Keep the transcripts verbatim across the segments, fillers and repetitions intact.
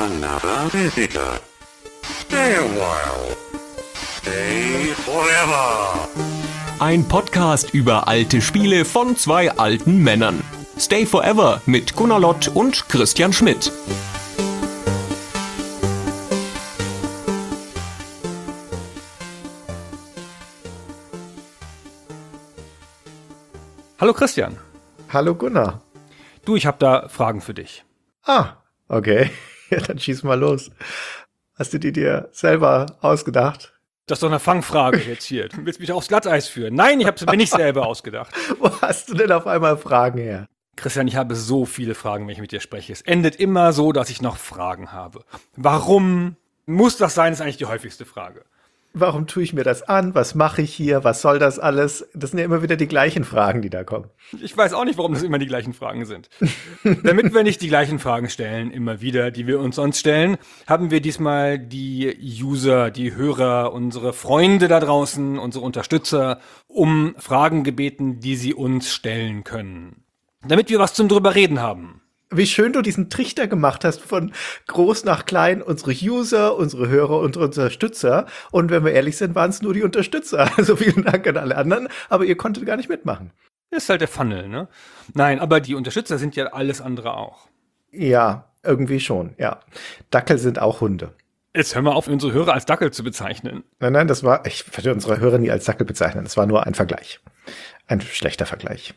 another visitor. Stay a while. Stay forever. Ein Podcast über alte Spiele von zwei alten Männern. Stay Forever mit Gunnar Lott und Christian Schmidt. Hallo Christian. Hallo Gunnar. Du, ich habe da Fragen für dich. Ah, okay. Ja, dann schieß mal los. Hast du die dir selber ausgedacht? Das ist doch eine Fangfrage jetzt hier. Du willst mich aufs Glatteis führen. Nein, ich habe es mir nicht selber ausgedacht. Wo hast du denn auf einmal Fragen her? Christian, ich habe so viele Fragen, wenn ich mit dir spreche. Es endet immer so, dass ich noch Fragen habe. Warum muss das sein, ist eigentlich die häufigste Frage. Warum tue ich mir das an? Was mache ich hier? Was soll das alles? Das sind ja immer wieder die gleichen Fragen, die da kommen. Ich weiß auch nicht, warum das immer die gleichen Fragen sind. Damit wir nicht die gleichen Fragen stellen, immer wieder, die wir uns sonst stellen, haben wir diesmal die User, die Hörer, unsere Freunde da draußen, unsere Unterstützer, um Fragen gebeten, die sie uns stellen können. Damit wir was zum drüber reden haben. Wie schön du diesen Trichter gemacht hast von groß nach klein, unsere User, unsere Hörer und Unterstützer. Und wenn wir ehrlich sind, waren es nur die Unterstützer. Also vielen Dank an alle anderen, aber ihr konntet gar nicht mitmachen. Das ist halt der Funnel, ne? Nein, aber die Unterstützer sind ja alles andere auch. Ja, irgendwie schon, ja. Dackel sind auch Hunde. Jetzt hör mal auf, unsere Hörer als Dackel zu bezeichnen. Nein, nein, das war, ich würde unsere Hörer nie als Dackel bezeichnen. Das war nur ein Vergleich. Ein schlechter Vergleich.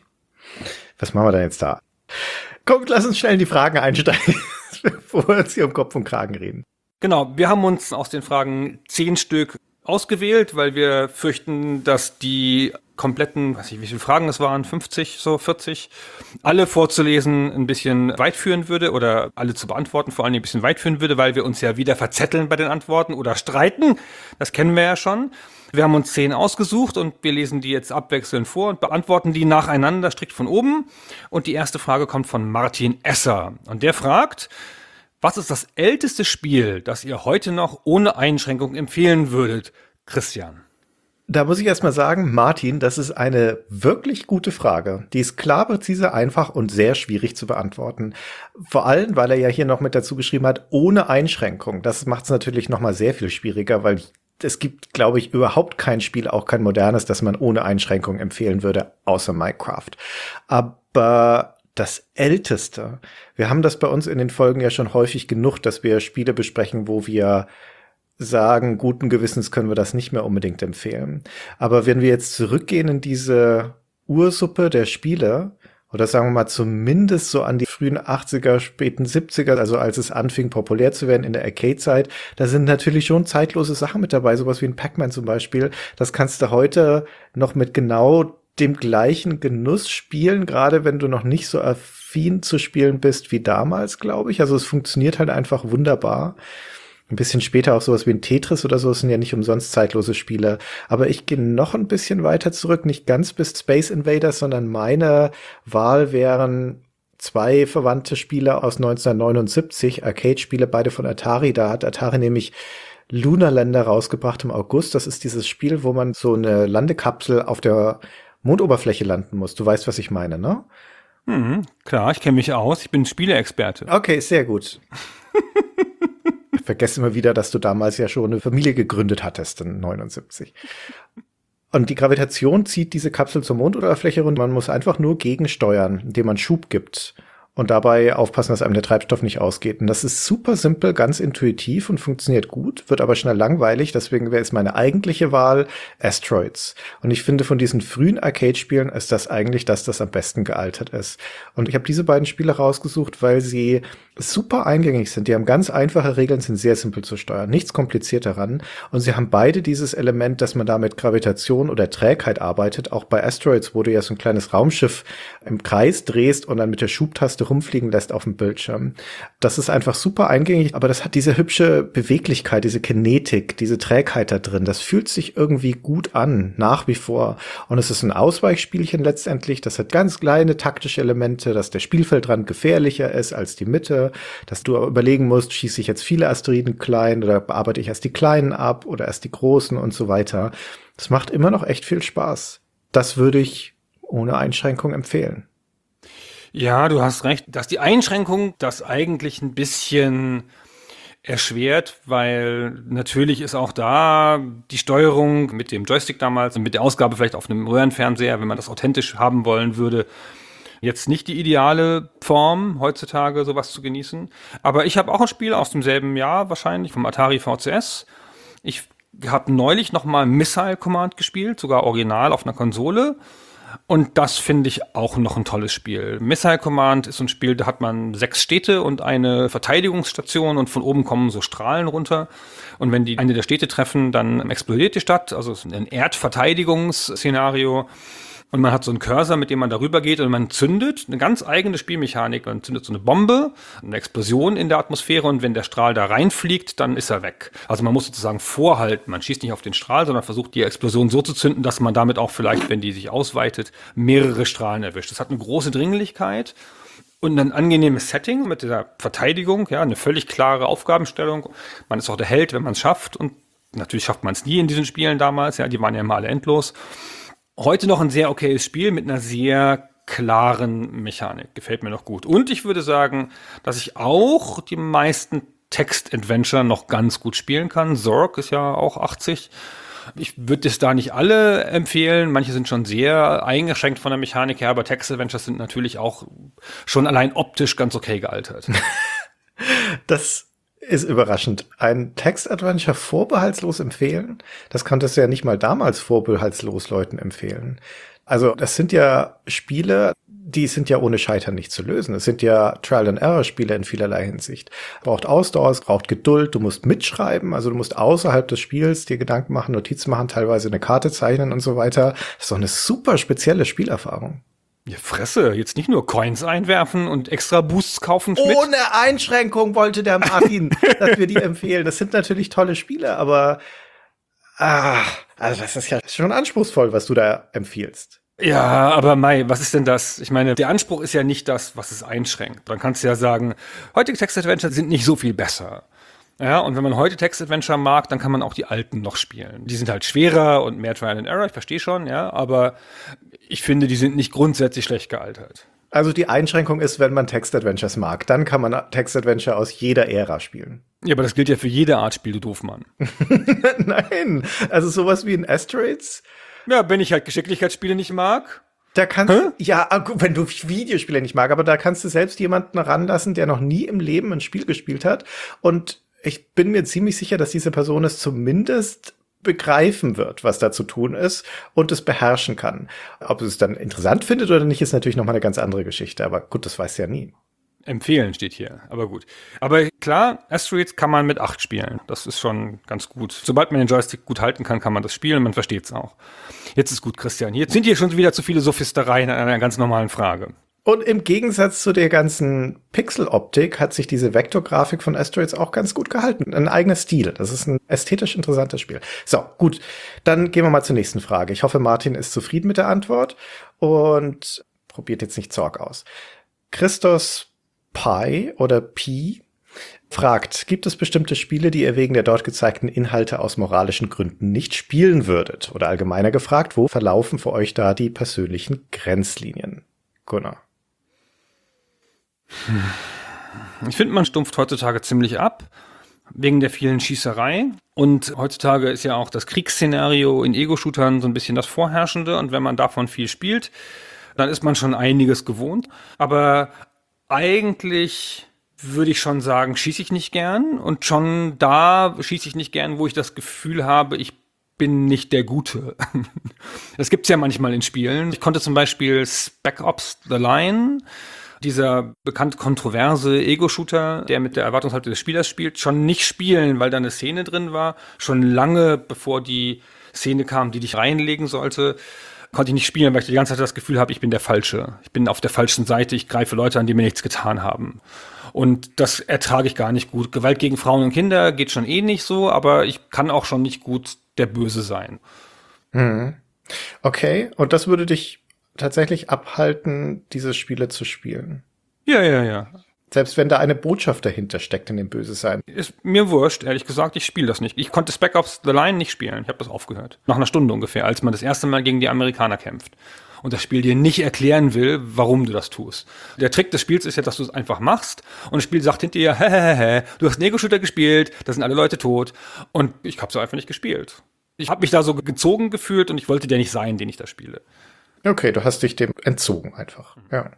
Was machen wir denn jetzt da? Komm, lass uns schnell in die Fragen einsteigen, bevor wir uns hier um Kopf und Kragen reden. Genau, wir haben uns aus den Fragen zehn Stück ausgewählt, weil wir fürchten, dass die kompletten, weiß ich, wie viele Fragen es waren, fünfzig, so vierzig, alle vorzulesen ein bisschen weit führen würde oder alle zu beantworten vor allem ein bisschen weit führen würde, weil wir uns ja wieder verzetteln bei den Antworten oder streiten. Das kennen wir ja schon. Wir haben uns zehn ausgesucht und wir lesen die jetzt abwechselnd vor und beantworten die nacheinander strikt von oben. Und die erste Frage kommt von Martin Esser. Und der fragt, was ist das älteste Spiel, das ihr heute noch ohne Einschränkung empfehlen würdet? Christian. Da muss ich erst mal sagen, Martin, das ist eine wirklich gute Frage. Die ist klar, präzise, einfach und sehr schwierig zu beantworten. Vor allem, weil er ja hier noch mit dazu geschrieben hat, ohne Einschränkung. Das macht es natürlich noch mal sehr viel schwieriger, weil es gibt, glaube ich, überhaupt kein Spiel, auch kein modernes, das man ohne Einschränkung empfehlen würde, außer Minecraft. Aber das Älteste, wir haben das bei uns in den Folgen ja schon häufig genug, dass wir Spiele besprechen, wo wir sagen, guten Gewissens können wir das nicht mehr unbedingt empfehlen. Aber wenn wir jetzt zurückgehen in diese Ursuppe der Spiele, oder sagen wir mal zumindest so an die frühen achtziger, späten siebziger, also als es anfing populär zu werden in der Arcade-Zeit, da sind natürlich schon zeitlose Sachen mit dabei, sowas wie ein Pac-Man zum Beispiel. Das kannst du heute noch mit genau dem gleichen Genuss spielen, gerade wenn du noch nicht so affin zu spielen bist wie damals, glaube ich. Also es funktioniert halt einfach wunderbar. Ein bisschen später auch sowas wie ein Tetris oder so, das sind ja nicht umsonst zeitlose Spiele. Aber ich gehe noch ein bisschen weiter zurück, nicht ganz bis Space Invaders, sondern meine Wahl wären zwei verwandte Spiele aus neunzehnhundertneunundsiebzig, Arcade-Spiele, beide von Atari. Da hat Atari nämlich Lunar Lander rausgebracht im August. Das ist dieses Spiel, wo man so eine Landekapsel auf der Mondoberfläche landen muss. Du weißt, was ich meine, ne? Mhm, klar, ich kenne mich aus. Ich bin Spieleexperte. Okay, sehr gut. Ich vergesse immer wieder, dass du damals ja schon eine Familie gegründet hattest in neunundsiebzig. Und die Gravitation zieht diese Kapsel zur Mondoberfläche runter. Man muss einfach nur gegensteuern, indem man Schub gibt. Und dabei aufpassen, dass einem der Treibstoff nicht ausgeht. Und das ist super simpel, ganz intuitiv und funktioniert gut, wird aber schnell langweilig. Deswegen wäre es meine eigentliche Wahl Asteroids. Und ich finde, von diesen frühen Arcade-Spielen ist das eigentlich das, das am besten gealtert ist. Und ich habe diese beiden Spiele rausgesucht, weil sie super eingängig sind. Die haben ganz einfache Regeln, sind sehr simpel zu steuern. Nichts kompliziert daran. Und sie haben beide dieses Element, dass man da mit Gravitation oder Trägheit arbeitet. Auch bei Asteroids, wo du ja so ein kleines Raumschiff im Kreis drehst und dann mit der Schubtaste rumfliegen lässt auf dem Bildschirm. Das ist einfach super eingängig, aber das hat diese hübsche Beweglichkeit, diese Kinetik, diese Trägheit da drin. Das fühlt sich irgendwie gut an, nach wie vor. Und es ist ein Ausweichspielchen letztendlich. Das hat ganz kleine taktische Elemente, dass der Spielfeldrand gefährlicher ist als die Mitte, dass du überlegen musst, schieße ich jetzt viele Asteroiden klein oder bearbeite ich erst die kleinen ab oder erst die großen und so weiter. Das macht immer noch echt viel Spaß. Das würde ich ohne Einschränkung empfehlen. Ja, du hast recht, dass die Einschränkung das eigentlich ein bisschen erschwert, weil natürlich ist auch da die Steuerung mit dem Joystick damals und mit der Ausgabe vielleicht auf einem Röhrenfernseher, wenn man das authentisch haben wollen würde, jetzt nicht die ideale Form, heutzutage sowas zu genießen. Aber ich habe auch ein Spiel aus demselben Jahr wahrscheinlich, vom Atari V C S. Ich habe neulich noch mal Missile Command gespielt, sogar original auf einer Konsole. Und das finde ich auch noch ein tolles Spiel. Missile Command ist so ein Spiel, da hat man sechs Städte und eine Verteidigungsstation und von oben kommen so Strahlen runter. Und wenn die eine der Städte treffen, dann explodiert die Stadt. Also es ist ein Erdverteidigungsszenario. Und man hat so einen Cursor, mit dem man darüber geht und man zündet eine ganz eigene Spielmechanik. Man zündet so eine Bombe, eine Explosion in der Atmosphäre und wenn der Strahl da reinfliegt, dann ist er weg. Also man muss sozusagen vorhalten. Man schießt nicht auf den Strahl, sondern versucht die Explosion so zu zünden, dass man damit auch vielleicht, wenn die sich ausweitet, mehrere Strahlen erwischt. Das hat eine große Dringlichkeit und ein angenehmes Setting mit dieser Verteidigung, ja, eine völlig klare Aufgabenstellung. Man ist auch der Held, wenn man es schafft und natürlich schafft man es nie in diesen Spielen damals, ja, die waren ja immer alle endlos. Heute noch ein sehr okayes Spiel mit einer sehr klaren Mechanik. Gefällt mir noch gut. Und ich würde sagen, dass ich auch die meisten Text-Adventure noch ganz gut spielen kann. Zork ist ja auch achtzig. Ich würde es da nicht alle empfehlen. Manche sind schon sehr eingeschränkt von der Mechanik her, aber Text-Adventures sind natürlich auch schon allein optisch ganz okay gealtert. Das ist überraschend. Ein Text-Adventure vorbehaltslos empfehlen? Das konntest du ja nicht mal damals vorbehaltslos Leuten empfehlen. Also das sind ja Spiele, die sind ja ohne Scheitern nicht zu lösen. Es sind ja Trial-and-Error-Spiele in vielerlei Hinsicht. Braucht Ausdauer, es braucht Geduld, du musst mitschreiben, also du musst außerhalb des Spiels dir Gedanken machen, Notizen machen, teilweise eine Karte zeichnen und so weiter. Das ist doch eine super spezielle Spielerfahrung. Ja, Fresse, jetzt nicht nur Coins einwerfen und extra Boosts kaufen, Schmidt. Ohne Einschränkung wollte der Martin, dass wir die empfehlen. Das sind natürlich tolle Spiele, aber ah, also das ist ja schon anspruchsvoll, was du da empfiehlst. Ja, aber Mai, was ist denn das? Ich meine, der Anspruch ist ja nicht das, was es einschränkt. Dann kannst du ja sagen, heutige Text-Adventure sind nicht so viel besser. Ja, und wenn man heute Text-Adventure mag, dann kann man auch die alten noch spielen. Die sind halt schwerer und mehr Trial and Error, ich verstehe schon, ja, aber ich finde, die sind nicht grundsätzlich schlecht gealtert. Also die Einschränkung ist, wenn man Text-Adventures mag, dann kann man Text-Adventure aus jeder Ära spielen. Ja, aber das gilt ja für jede Art Spiel, du Doofmann. Nein, also sowas wie in Asteroids. Ja, wenn ich halt Geschicklichkeitsspiele nicht mag. Da kannst Hä? ja, wenn du Videospiele nicht mag, aber da kannst du selbst jemanden ranlassen, der noch nie im Leben ein Spiel gespielt hat. Und ich bin mir ziemlich sicher, dass diese Person es zumindest begreifen wird, was da zu tun ist und es beherrschen kann. Ob es dann interessant findet oder nicht, ist natürlich noch mal eine ganz andere Geschichte. Aber gut, das weiß ja nie. Empfehlen steht hier, aber gut. Aber klar, Asteroids kann man mit acht spielen. Das ist schon ganz gut. Sobald man den Joystick gut halten kann, kann man das spielen. Man versteht es auch. Jetzt ist gut, Christian. Jetzt sind hier schon wieder zu viele Sophistereien an einer ganz normalen Frage. Und im Gegensatz zu der ganzen Pixel-Optik hat sich diese Vektorgrafik von Asteroids auch ganz gut gehalten. Ein eigener Stil. Das ist ein ästhetisch interessantes Spiel. So, gut. Dann gehen wir mal zur nächsten Frage. Ich hoffe, Martin ist zufrieden mit der Antwort und probiert jetzt nicht Zorg aus. Christos Pi oder Pi fragt, gibt es bestimmte Spiele, die ihr wegen der dort gezeigten Inhalte aus moralischen Gründen nicht spielen würdet? Oder allgemeiner gefragt, wo verlaufen für euch da die persönlichen Grenzlinien? Gunnar. Ich finde, man stumpft heutzutage ziemlich ab, wegen der vielen Schießerei. Und heutzutage ist ja auch das Kriegsszenario in Ego-Shootern so ein bisschen das Vorherrschende. Und wenn man davon viel spielt, dann ist man schon einiges gewohnt. Aber eigentlich würde ich schon sagen, schieße ich nicht gern. Und schon da schieße ich nicht gern, wo ich das Gefühl habe, ich bin nicht der Gute. Das gibt's ja manchmal in Spielen. Ich konnte zum Beispiel Spec Ops The Line, dieser bekannt kontroverse Ego-Shooter, der mit der Erwartungshaltung des Spielers spielt, schon nicht spielen, weil da eine Szene drin war. Schon lange bevor die Szene kam, die dich reinlegen sollte, konnte ich nicht spielen, weil ich die ganze Zeit das Gefühl habe, ich bin der Falsche. Ich bin auf der falschen Seite, ich greife Leute an, die mir nichts getan haben. Und das ertrage ich gar nicht gut. Gewalt gegen Frauen und Kinder geht schon eh nicht so, aber ich kann auch schon nicht gut der Böse sein. Mhm. Okay, und das würde dich tatsächlich abhalten, diese Spiele zu spielen? Ja, ja, ja. Selbst wenn da eine Botschaft dahinter steckt in dem Bösesein. Ist mir wurscht, ehrlich gesagt, ich spiele das nicht. Ich konnte Spec Ops The Line nicht spielen, ich habe das aufgehört. Nach einer Stunde ungefähr, als man das erste Mal gegen die Amerikaner kämpft. Und das Spiel dir nicht erklären will, warum du das tust. Der Trick des Spiels ist ja, dass du es einfach machst und das Spiel sagt hinter dir, hä, hä, hä, du hast einen Ego-Shooter gespielt, da sind alle Leute tot und ich habe so einfach nicht gespielt. Ich habe mich da so gezogen gefühlt und ich wollte der nicht sein, den ich da spiele. Okay, du hast dich dem entzogen einfach. Ja.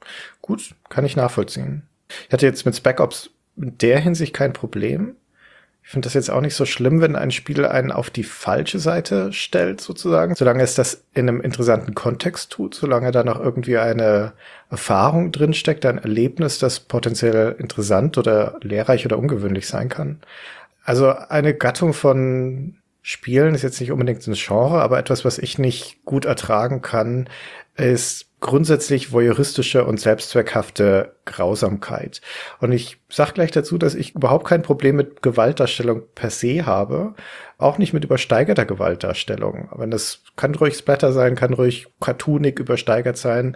Gut, kann ich nachvollziehen. Ich hatte jetzt mit Spec Ops in der Hinsicht kein Problem. Ich finde das jetzt auch nicht so schlimm, wenn ein Spiel einen auf die falsche Seite stellt, sozusagen. Solange es das in einem interessanten Kontext tut, solange da noch irgendwie eine Erfahrung drinsteckt, ein Erlebnis, das potenziell interessant oder lehrreich oder ungewöhnlich sein kann. Also eine Gattung von Spielen ist jetzt nicht unbedingt ein Genre, aber etwas, was ich nicht gut ertragen kann, ist grundsätzlich voyeuristische und selbstzweckhafte Grausamkeit. Und ich sag gleich dazu, dass ich überhaupt kein Problem mit Gewaltdarstellung per se habe, auch nicht mit übersteigerter Gewaltdarstellung. Aber das kann ruhig Splatter sein, kann ruhig cartoonig übersteigert sein,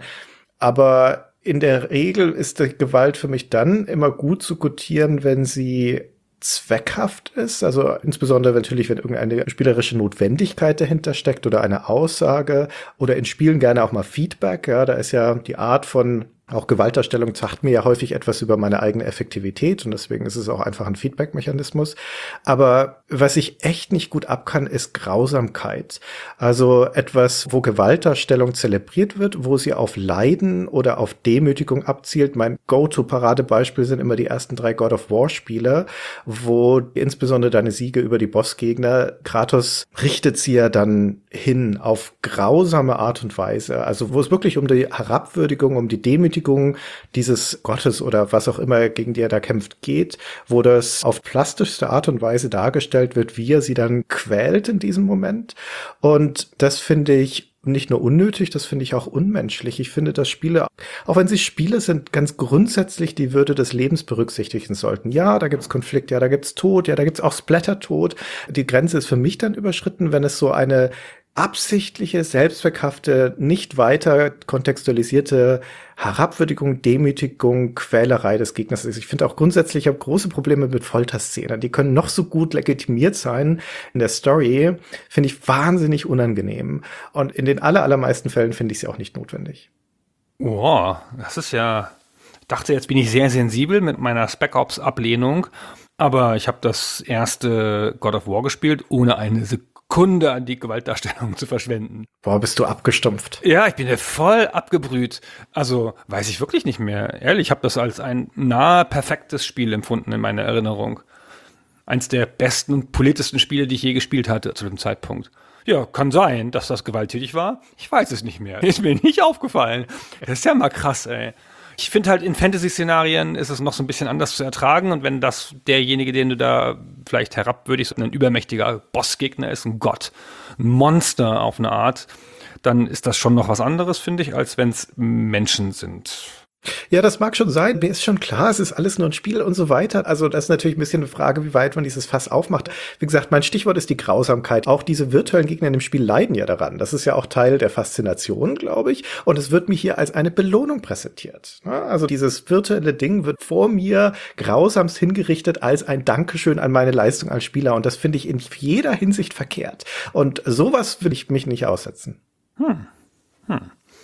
aber in der Regel ist die Gewalt für mich dann immer gut zu gutieren, wenn sie zweckhaft ist, also insbesondere natürlich, wenn irgendeine spielerische Notwendigkeit dahinter steckt oder eine Aussage oder in Spielen gerne auch mal Feedback, ja, da ist ja die Art von auch Gewaltdarstellung sagt mir ja häufig etwas über meine eigene Effektivität und deswegen ist es auch einfach ein Feedback-Mechanismus. Aber was ich echt nicht gut ab kann, ist Grausamkeit. Also etwas, wo Gewaltdarstellung zelebriert wird, wo sie auf Leiden oder auf Demütigung abzielt. Mein Go-To-Paradebeispiel sind immer die ersten drei God of War-Spiele, wo insbesondere deine Siege über die Bossgegner, Kratos richtet sie ja dann hin auf grausame Art und Weise. Also wo es wirklich um die Herabwürdigung, um die Demütigung dieses Gottes oder was auch immer, gegen die er da kämpft, geht, wo das auf plastischste Art und Weise dargestellt wird, wie er sie dann quält in diesem Moment. Und das finde ich nicht nur unnötig, das finde ich auch unmenschlich. Ich finde, dass Spiele, auch wenn sie Spiele sind, ganz grundsätzlich die Würde des Lebens berücksichtigen sollten. Ja, da gibt's Konflikt, ja, da gibt's Tod, ja, da gibt's auch Splatter-Tod. Die Grenze ist für mich dann überschritten, wenn es so eine absichtliche, selbstzweckhafte, nicht weiter kontextualisierte Herabwürdigung, Demütigung, Quälerei des Gegners ist. Ich finde auch grundsätzlich, ich habe große Probleme mit Folterszenen. Die können noch so gut legitimiert sein in der Story, finde ich wahnsinnig unangenehm. Und in den aller, allermeisten Fällen finde ich sie auch nicht notwendig. Wow, das ist ja, ich dachte, jetzt bin ich sehr sensibel mit meiner Spec Ops Ablehnung, aber ich habe das erste God of War gespielt, ohne eine Sekunde Kunde an die Gewaltdarstellung zu verschwenden. Boah, bist du abgestumpft. Ja, ich bin ja voll abgebrüht. Also weiß ich wirklich nicht mehr. Ehrlich, ich habe das als ein nahe perfektes Spiel empfunden in meiner Erinnerung. Eins der besten und politischsten Spiele, die ich je gespielt hatte zu dem Zeitpunkt. Ja, kann sein, dass das gewalttätig war. Ich weiß es nicht mehr. Ist mir nicht aufgefallen. Das ist ja mal krass, ey. Ich finde halt, in Fantasy-Szenarien ist es noch so ein bisschen anders zu ertragen. Und wenn das derjenige, den du da vielleicht herabwürdigst, ein übermächtiger Bossgegner ist, ein Gott, ein Monster auf eine Art, dann ist das schon noch was anderes, finde ich, als wenn es Menschen sind. Ja, das mag schon sein. Mir ist schon klar, es ist alles nur ein Spiel und so weiter. Also das ist natürlich ein bisschen eine Frage, wie weit man dieses Fass aufmacht. Wie gesagt, mein Stichwort ist die Grausamkeit. Auch diese virtuellen Gegner in dem Spiel leiden ja daran. Das ist ja auch Teil der Faszination, glaube ich. Und es wird mir hier als eine Belohnung präsentiert. Also dieses virtuelle Ding wird vor mir grausamst hingerichtet als ein Dankeschön an meine Leistung als Spieler. Und das finde ich in jeder Hinsicht verkehrt. Und sowas will ich mich nicht aussetzen. Hm. Hm.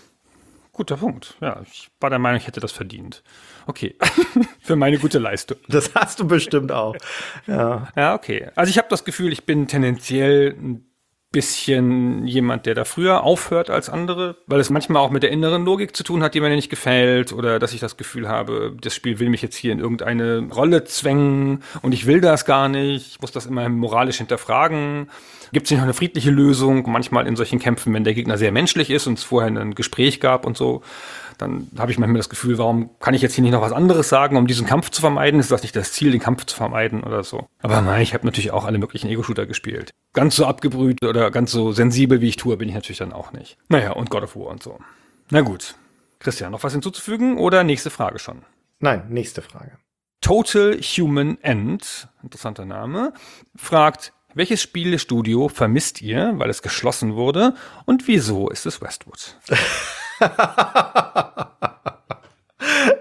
Guter Punkt. Ja, ich war der Meinung, ich hätte das verdient. Okay. Für meine gute Leistung. Das hast du bestimmt auch. Ja, ja, okay. Also ich habe das Gefühl, ich bin tendenziell ein bisschen jemand, der da früher aufhört als andere, weil es manchmal auch mit der inneren Logik zu tun hat, die mir nicht gefällt, oder dass ich das Gefühl habe, das Spiel will mich jetzt hier in irgendeine Rolle zwängen und ich will das gar nicht. Ich muss das immer moralisch hinterfragen. Gibt es nicht noch eine friedliche Lösung? Manchmal in solchen Kämpfen, wenn der Gegner sehr menschlich ist und es vorher ein Gespräch gab und so, dann habe ich manchmal das Gefühl, warum kann ich jetzt hier nicht noch was anderes sagen, um diesen Kampf zu vermeiden? Ist das nicht das Ziel, den Kampf zu vermeiden oder so? Aber nein, ich habe natürlich auch alle möglichen Ego-Shooter gespielt. Ganz so abgebrüht oder ganz so sensibel, wie ich tue, bin ich natürlich dann auch nicht. Naja, und God of War und so. Na gut. Christian, noch was hinzuzufügen oder nächste Frage schon? Nein, nächste Frage. Total Human End, interessanter Name, fragt, welches Spielestudio vermisst ihr, weil es geschlossen wurde, und wieso ist es Westwood? Ja,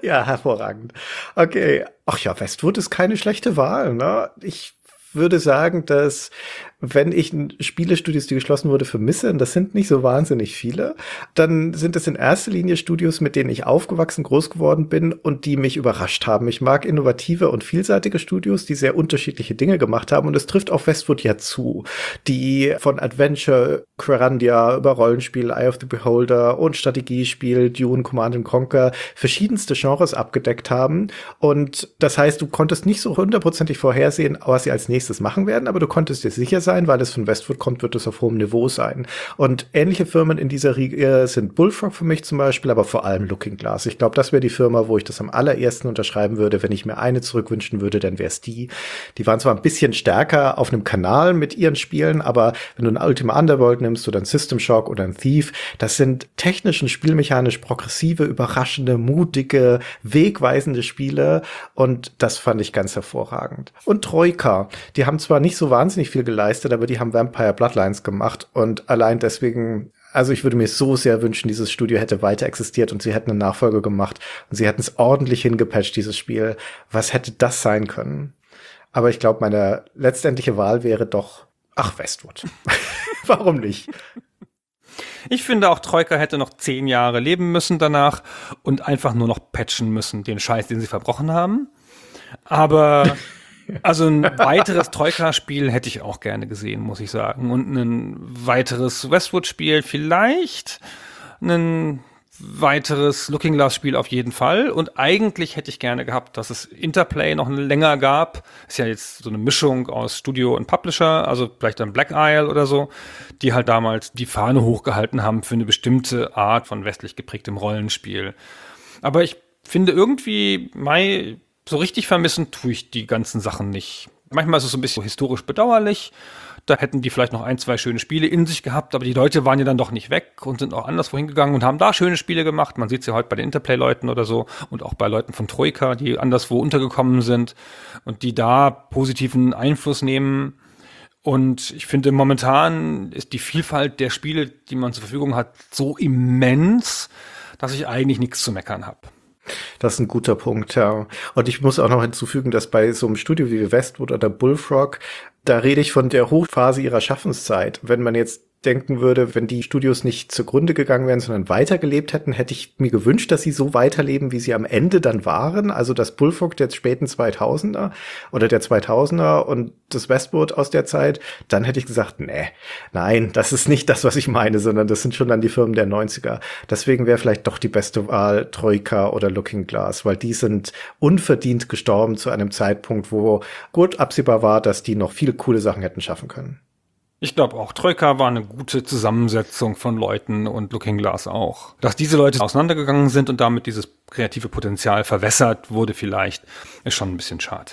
Ja, hervorragend. Okay. Ach ja, Westwood ist keine schlechte Wahl, ne? Ich würde sagen, dass wenn ich Spielestudios, die geschlossen wurde, vermisse, und das sind nicht so wahnsinnig viele, dann sind es in erster Linie Studios, mit denen ich aufgewachsen, groß geworden bin und die mich überrascht haben. Ich mag innovative und vielseitige Studios, die sehr unterschiedliche Dinge gemacht haben, und es trifft auf Westwood ja zu, die von Adventure, Quarandia über Rollenspiel, Eye of the Beholder und Strategiespiel, Dune, Command and Conquer verschiedenste Genres abgedeckt haben, und das heißt, du konntest nicht so hundertprozentig vorhersehen, was sie als nächstes machen werden, aber du konntest dir sicher sein, weil es von Westwood kommt, wird es auf hohem Niveau sein. Und ähnliche Firmen in dieser Riege sind Bullfrog für mich zum Beispiel, aber vor allem Looking Glass. Ich glaube, das wäre die Firma, wo ich das am allerersten unterschreiben würde. Wenn ich mir eine zurückwünschen würde, dann wäre es die. Die waren zwar ein bisschen stärker auf einem Kanal mit ihren Spielen, aber wenn du ein Ultima Underworld nimmst oder ein System Shock oder ein Thief, das sind technisch und spielmechanisch progressive, überraschende, mutige, wegweisende Spiele, und das fand ich ganz hervorragend. Und Troika, die haben zwar nicht so wahnsinnig viel geleistet, aber die haben Vampire Bloodlines gemacht, und allein deswegen, also ich würde mir so sehr wünschen, dieses Studio hätte weiter existiert und sie hätten eine Nachfolge gemacht und sie hätten es ordentlich hingepatcht, dieses Spiel. Was hätte das sein können? Aber ich glaube, meine letztendliche Wahl wäre doch, ach, Westwood. Warum nicht? Ich finde auch, Troika hätte noch zehn Jahre leben müssen danach und einfach nur noch patchen müssen, den Scheiß, den sie verbrochen haben. Aber also ein weiteres Troika-Spiel hätte ich auch gerne gesehen, muss ich sagen. Und ein weiteres Westwood-Spiel vielleicht, ein weiteres Looking Glass-Spiel auf jeden Fall. Und eigentlich hätte ich gerne gehabt, dass es Interplay noch länger gab. Ist ja jetzt so eine Mischung aus Studio und Publisher, also vielleicht dann Black Isle oder so, die halt damals die Fahne hochgehalten haben für eine bestimmte Art von westlich geprägtem Rollenspiel. Aber ich finde irgendwie, Mai, so richtig vermissen tue ich die ganzen Sachen nicht. Manchmal ist es so ein bisschen historisch bedauerlich. Da hätten die vielleicht noch ein, zwei schöne Spiele in sich gehabt, aber die Leute waren ja dann doch nicht weg und sind auch anderswo hingegangen und haben da schöne Spiele gemacht. Man sieht es ja heute bei den Interplay-Leuten oder so und auch bei Leuten von Troika, die anderswo untergekommen sind und die da positiven Einfluss nehmen. Und ich finde, momentan ist die Vielfalt der Spiele, die man zur Verfügung hat, so immens, dass ich eigentlich nichts zu meckern habe. Das ist ein guter Punkt, ja. Und ich muss auch noch hinzufügen, dass bei so einem Studio wie Westwood oder Bullfrog, da rede ich von der Hochphase ihrer Schaffenszeit. Wenn man jetzt denken würde, wenn die Studios nicht zugrunde gegangen wären, sondern weitergelebt hätten, hätte ich mir gewünscht, dass sie so weiterleben, wie sie am Ende dann waren. Also das Bullfrog der späten zweitausender oder der zweitausender und das Westwood aus der Zeit, dann hätte ich gesagt, nee, nein, das ist nicht das, was ich meine, sondern das sind schon dann die Firmen der neunziger. Deswegen wäre vielleicht doch die beste Wahl Troika oder Looking Glass, weil die sind unverdient gestorben zu einem Zeitpunkt, wo gut absehbar war, dass die noch viele coole Sachen hätten schaffen können. Ich glaube auch, Troika war eine gute Zusammensetzung von Leuten und Looking Glass auch. Dass diese Leute auseinandergegangen sind und damit dieses kreative Potenzial verwässert wurde vielleicht, ist schon ein bisschen schade.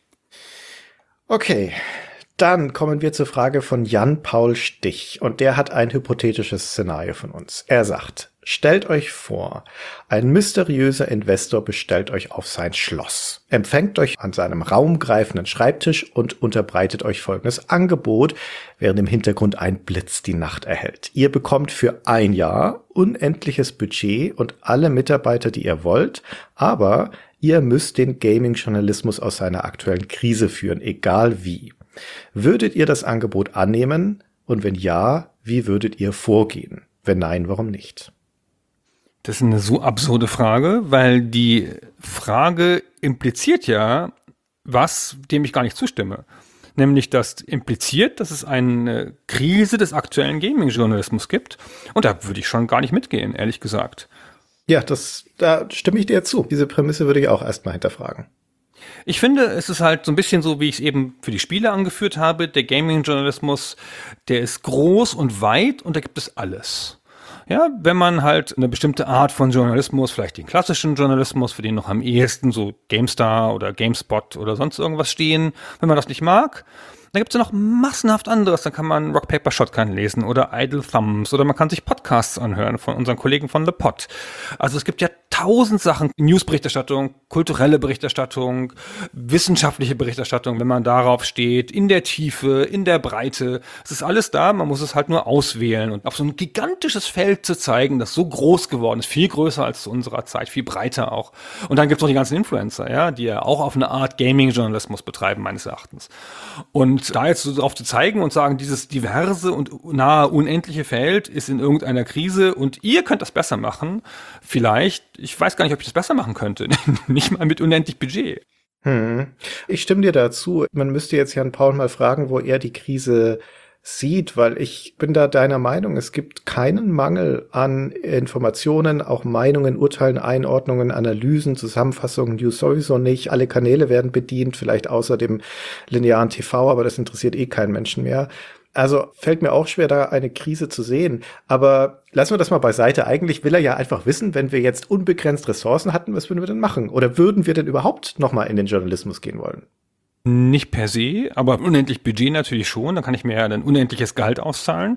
Okay, dann kommen wir zur Frage von Jan-Paul Stich und der hat ein hypothetisches Szenario von uns. Er sagt, stellt euch vor, ein mysteriöser Investor bestellt euch auf sein Schloss, empfängt euch an seinem raumgreifenden Schreibtisch und unterbreitet euch folgendes Angebot, während im Hintergrund ein Blitz die Nacht erhellt. Ihr bekommt für ein Jahr unendliches Budget und alle Mitarbeiter, die ihr wollt, aber ihr müsst den Gaming-Journalismus aus seiner aktuellen Krise führen, egal wie. Würdet ihr das Angebot annehmen? Und wenn ja, wie würdet ihr vorgehen? Wenn nein, warum nicht? Das ist eine so absurde Frage, weil die Frage impliziert ja was, dem ich gar nicht zustimme. Nämlich, das impliziert, dass es eine Krise des aktuellen Gaming-Journalismus gibt. Und da würde ich schon gar nicht mitgehen, ehrlich gesagt. Ja, das, da stimme ich dir zu. Diese Prämisse würde ich auch erstmal hinterfragen. Ich finde, es ist halt so ein bisschen so, wie ich es eben für die Spiele angeführt habe. Der Gaming-Journalismus, der ist groß und weit und da gibt es alles. Ja, wenn man halt eine bestimmte Art von Journalismus, vielleicht den klassischen Journalismus, für den noch am ehesten so GameStar oder GameSpot oder sonst irgendwas stehen, wenn man das nicht mag, Da gibt es ja noch massenhaft anderes. Da kann man Rock, Paper, Shotgun lesen oder Idle Thumbs oder man kann sich Podcasts anhören von unseren Kollegen von The Pod. Also es gibt ja tausend Sachen. Newsberichterstattung, kulturelle Berichterstattung, wissenschaftliche Berichterstattung, wenn man darauf steht, in der Tiefe, in der Breite. Es ist alles da, man muss es halt nur auswählen und auf so ein gigantisches Feld zu zeigen, das so groß geworden ist, viel größer als zu unserer Zeit, viel breiter auch. Und dann gibt es noch die ganzen Influencer, ja, die ja auch auf eine Art Gaming-Journalismus betreiben, meines Erachtens. Und da jetzt so drauf zu zeigen und sagen, dieses diverse und nahe unendliche Feld ist in irgendeiner Krise und ihr könnt das besser machen, vielleicht, ich weiß gar nicht, ob ich das besser machen könnte, nicht mal mit unendlich Budget. Hm. Ich stimme dir dazu. Man müsste jetzt Jan Paul mal fragen, wo er die Krise sieht, weil ich bin da deiner Meinung, es gibt keinen Mangel an Informationen, auch Meinungen, Urteilen, Einordnungen, Analysen, Zusammenfassungen, News sowieso nicht. Alle Kanäle werden bedient, vielleicht außer dem linearen T V, aber das interessiert eh keinen Menschen mehr. Also fällt mir auch schwer, da eine Krise zu sehen. Aber lassen wir das mal beiseite. Eigentlich will er ja einfach wissen, wenn wir jetzt unbegrenzt Ressourcen hatten, was würden wir denn machen? Oder würden wir denn überhaupt noch mal in den Journalismus gehen wollen? Nicht per se, aber unendlich Budget natürlich schon. Dann kann ich mir ja ein unendliches Gehalt auszahlen.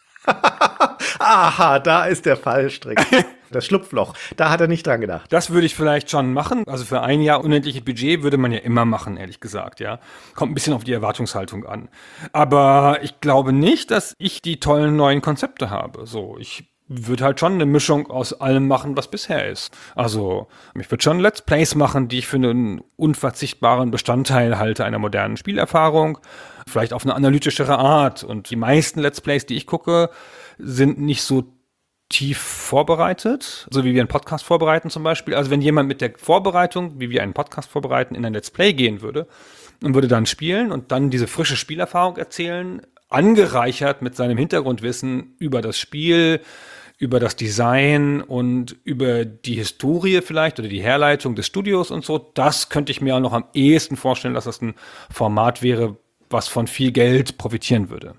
Aha, da ist der Fallstrick. Das Schlupfloch. Da hat er nicht dran gedacht. Das würde ich vielleicht schon machen. Also für ein Jahr unendliches Budget würde man ja immer machen, ehrlich gesagt, ja. Kommt ein bisschen auf die Erwartungshaltung an. Aber ich glaube nicht, dass ich die tollen neuen Konzepte habe. So, ich würde halt schon eine Mischung aus allem machen, was bisher ist. Also, ich würde schon Let's Plays machen, die ich für einen unverzichtbaren Bestandteil halte einer modernen Spielerfahrung. Vielleicht auf eine analytischere Art. Und die meisten Let's Plays, die ich gucke, sind nicht so tief vorbereitet, so wie wir einen Podcast vorbereiten zum Beispiel. Also wenn jemand mit der Vorbereitung, wie wir einen Podcast vorbereiten, in ein Let's Play gehen würde und würde dann spielen und dann diese frische Spielerfahrung erzählen, angereichert mit seinem Hintergrundwissen über das Spiel, über das Design und über die Historie vielleicht oder die Herleitung des Studios und so, das könnte ich mir auch noch am ehesten vorstellen, dass das ein Format wäre, was von viel Geld profitieren würde.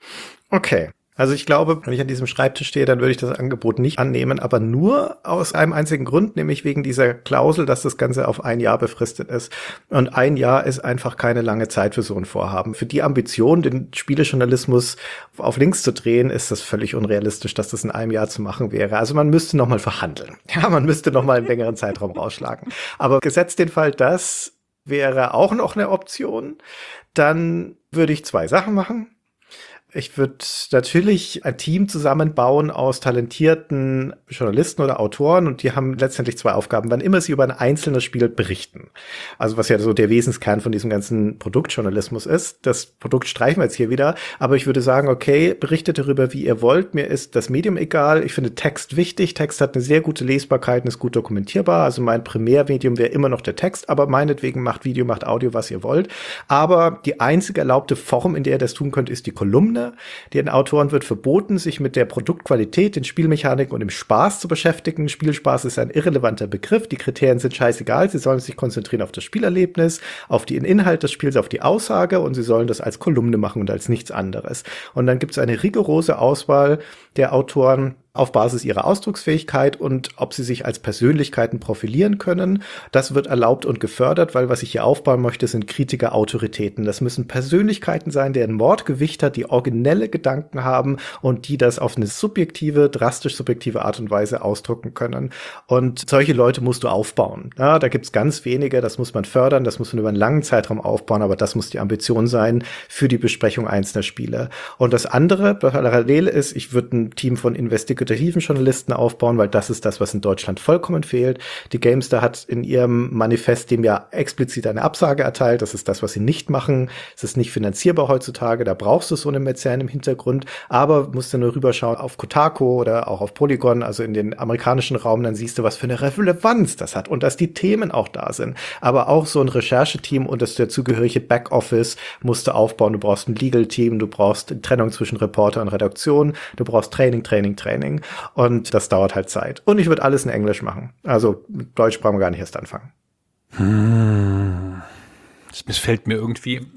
Okay. Also ich glaube, wenn ich an diesem Schreibtisch stehe, dann würde ich das Angebot nicht annehmen, aber nur aus einem einzigen Grund, nämlich wegen dieser Klausel, dass das Ganze auf ein Jahr befristet ist. Und ein Jahr ist einfach keine lange Zeit für so ein Vorhaben. Für die Ambition, den Spielejournalismus auf links zu drehen, ist das völlig unrealistisch, dass das in einem Jahr zu machen wäre. Also man müsste noch mal verhandeln. Ja, man müsste noch mal einen längeren Zeitraum rausschlagen. Aber gesetzt den Fall, das wäre auch noch eine Option, dann würde ich zwei Sachen machen. Ich würde natürlich ein Team zusammenbauen aus talentierten Journalisten oder Autoren und die haben letztendlich zwei Aufgaben, wann immer sie über ein einzelnes Spiel berichten. Also was ja so der Wesenskern von diesem ganzen Produktjournalismus ist. Das Produkt streichen wir jetzt hier wieder, aber ich würde sagen, okay, berichtet darüber, wie ihr wollt. Mir ist das Medium egal. Ich finde Text wichtig. Text hat eine sehr gute Lesbarkeit und ist gut dokumentierbar. Also mein Primärmedium wäre immer noch der Text, aber meinetwegen macht Video, macht Audio, was ihr wollt. Aber die einzige erlaubte Form, in der ihr das tun könnt, ist die Kolumne. Den Autoren wird verboten, sich mit der Produktqualität, den Spielmechaniken und dem Spaß zu beschäftigen. Spielspaß ist ein irrelevanter Begriff. Die Kriterien sind scheißegal. Sie sollen sich konzentrieren auf das Spielerlebnis, auf den Inhalt des Spiels, auf die Aussage und sie sollen das als Kolumne machen und als nichts anderes. Und dann gibt es eine rigorose Auswahl der Autoren auf Basis ihrer Ausdrucksfähigkeit und ob sie sich als Persönlichkeiten profilieren können. Das wird erlaubt und gefördert, weil was ich hier aufbauen möchte, sind Kritiker-Autoritäten. Das müssen Persönlichkeiten sein, deren Mordgewicht hat, die originelle Gedanken haben und die das auf eine subjektive, drastisch subjektive Art und Weise ausdrücken können. Und solche Leute musst du aufbauen. Ja, da gibt's ganz wenige, das muss man fördern, das muss man über einen langen Zeitraum aufbauen, aber das muss die Ambition sein für die Besprechung einzelner Spiele. Und das andere, parallel ist, ich würde ein Team von investigativen Journalisten aufbauen, weil das ist das, was in Deutschland vollkommen fehlt. Die GameStar hat in ihrem Manifest dem ja explizit eine Absage erteilt. Das ist das, was sie nicht machen. Es ist nicht finanzierbar heutzutage. Da brauchst du so eine Mäzen im Hintergrund. Aber musst du nur rüberschauen auf Kotaku oder auch auf Polygon, also in den amerikanischen Raum, dann siehst du, was für eine Relevanz das hat und dass die Themen auch da sind. Aber auch so ein Rechercheteam und das dazugehörige Backoffice musst du aufbauen. Du brauchst ein Legal-Team, du brauchst Trennung zwischen Reporter und Redaktion, du brauchst Training, Training, Training. Und das dauert halt Zeit. Und ich würde alles in Englisch machen. Also mit Deutsch brauchen wir gar nicht erst anfangen. Hm. Das missfällt mir irgendwie.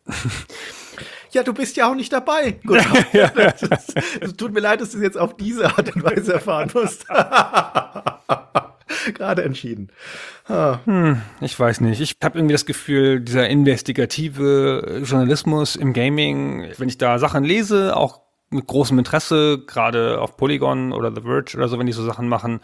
Ja, du bist ja auch nicht dabei. Gut. Ja, ja. Es tut mir leid, dass du es jetzt auf diese Art und Weise erfahren musst. gerade entschieden. Ah. Hm, ich weiß nicht. Ich habe irgendwie das Gefühl, dieser investigative Journalismus im Gaming, wenn ich da Sachen lese, auch mit großem Interesse, gerade auf Polygon oder The Verge oder so, wenn die so Sachen machen,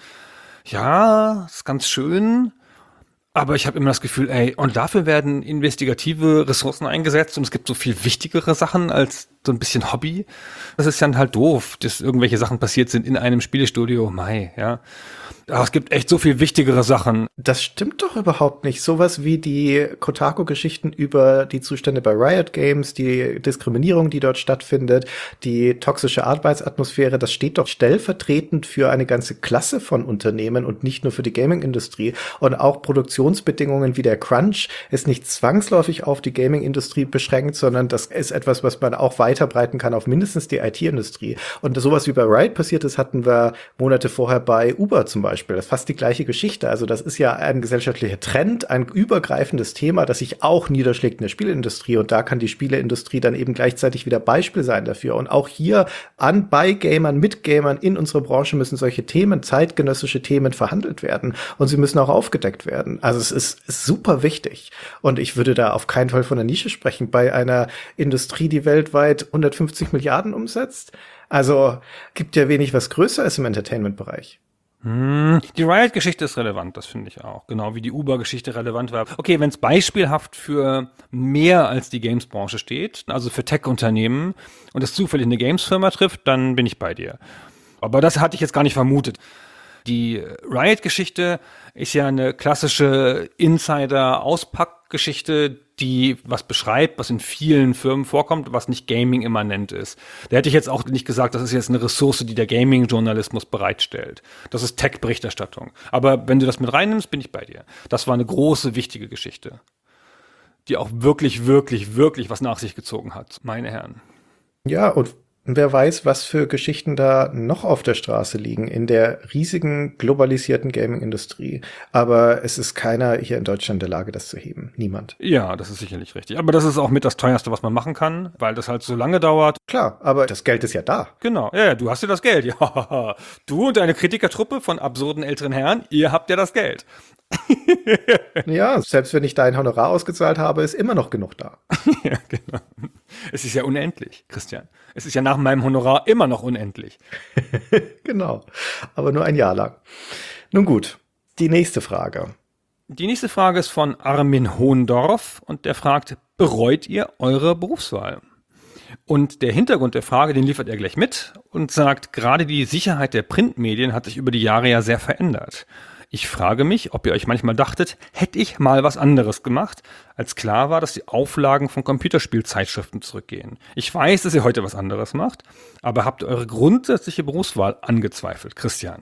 ja, ist ganz schön. Aber ich habe immer das Gefühl, ey, und dafür werden investigative Ressourcen eingesetzt und es gibt so viel wichtigere Sachen als so ein bisschen Hobby. Das ist dann halt doof, dass irgendwelche Sachen passiert sind in einem Spielestudio. Mei, ja. Aber es gibt echt so viel wichtigere Sachen. Das stimmt doch überhaupt nicht. Sowas wie die Kotaku-Geschichten über die Zustände bei Riot Games, die Diskriminierung, die dort stattfindet, die toxische Arbeitsatmosphäre, das steht doch stellvertretend für eine ganze Klasse von Unternehmen und nicht nur für die Gaming-Industrie. Und auch Produktionsbedingungen wie der Crunch ist nicht zwangsläufig auf die Gaming-Industrie beschränkt, sondern das ist etwas, was man auch weiterbreiten kann auf mindestens die I T-Industrie. Und sowas wie bei Riot passiert ist, hatten wir Monate vorher bei Uber zum Beispiel. Das ist fast die gleiche Geschichte. Also das ist ja ein gesellschaftlicher Trend, ein übergreifendes Thema, das sich auch niederschlägt in der Spieleindustrie. Und da kann die Spieleindustrie dann eben gleichzeitig wieder Beispiel sein dafür. Und auch hier an bei Gamern, mit Gamern in unserer Branche müssen solche Themen, zeitgenössische Themen verhandelt werden. Und sie müssen auch aufgedeckt werden. Also es ist, ist super wichtig. Und ich würde da auf keinen Fall von der Nische sprechen. Bei einer Industrie, die weltweit hundertfünfzig Milliarden umsetzt. Also gibt ja wenig, was größer ist im Entertainment-Bereich. Hm, die Riot-Geschichte ist relevant, das finde ich auch. Genau wie die Uber-Geschichte relevant war. Okay, wenn es beispielhaft für mehr als die Games-Branche steht, also für Tech-Unternehmen und es zufällig eine Games-Firma trifft, dann bin ich bei dir. Aber das hatte ich jetzt gar nicht vermutet. Die Riot-Geschichte ist ja eine klassische Insider-Auspack-Geschichte, die was beschreibt, was in vielen Firmen vorkommt, was nicht Gaming-immanent ist. Da hätte ich jetzt auch nicht gesagt, das ist jetzt eine Ressource, die der Gaming-Journalismus bereitstellt. Das ist Tech-Berichterstattung. Aber wenn du das mit reinnimmst, bin ich bei dir. Das war eine große, wichtige Geschichte, die auch wirklich, wirklich, wirklich was nach sich gezogen hat, meine Herren. Ja, und wer weiß, was für Geschichten da noch auf der Straße liegen in der riesigen globalisierten Gaming-Industrie. Aber es ist keiner hier in Deutschland in der Lage, das zu heben. Niemand. Ja, das ist sicherlich richtig. Aber das ist auch mit das teuerste, was man machen kann, weil das halt so lange dauert. Klar, aber das Geld ist ja da. Genau. Ja, ja, du hast ja das Geld. Ja, du und deine Kritikertruppe von absurden älteren Herren, ihr habt ja das Geld. Ja, selbst wenn ich dein Honorar ausgezahlt habe, ist immer noch genug da. Ja, genau. Es ist ja unendlich, Christian. Es ist ja nach meinem Honorar immer noch unendlich. Genau, aber nur ein Jahr lang. Nun gut, die nächste Frage. Die nächste Frage ist von Armin Hohendorf und der fragt, bereut ihr eure Berufswahl? Und der Hintergrund der Frage, den liefert er gleich mit und sagt, gerade die Sicherheit der Printmedien hat sich über die Jahre ja sehr verändert. Ich frage mich, ob ihr euch manchmal dachtet, hätte ich mal was anderes gemacht, als klar war, dass die Auflagen von Computerspielzeitschriften zurückgehen. Ich weiß, dass ihr heute was anderes macht, aber habt ihr eure grundsätzliche Berufswahl angezweifelt, Christian?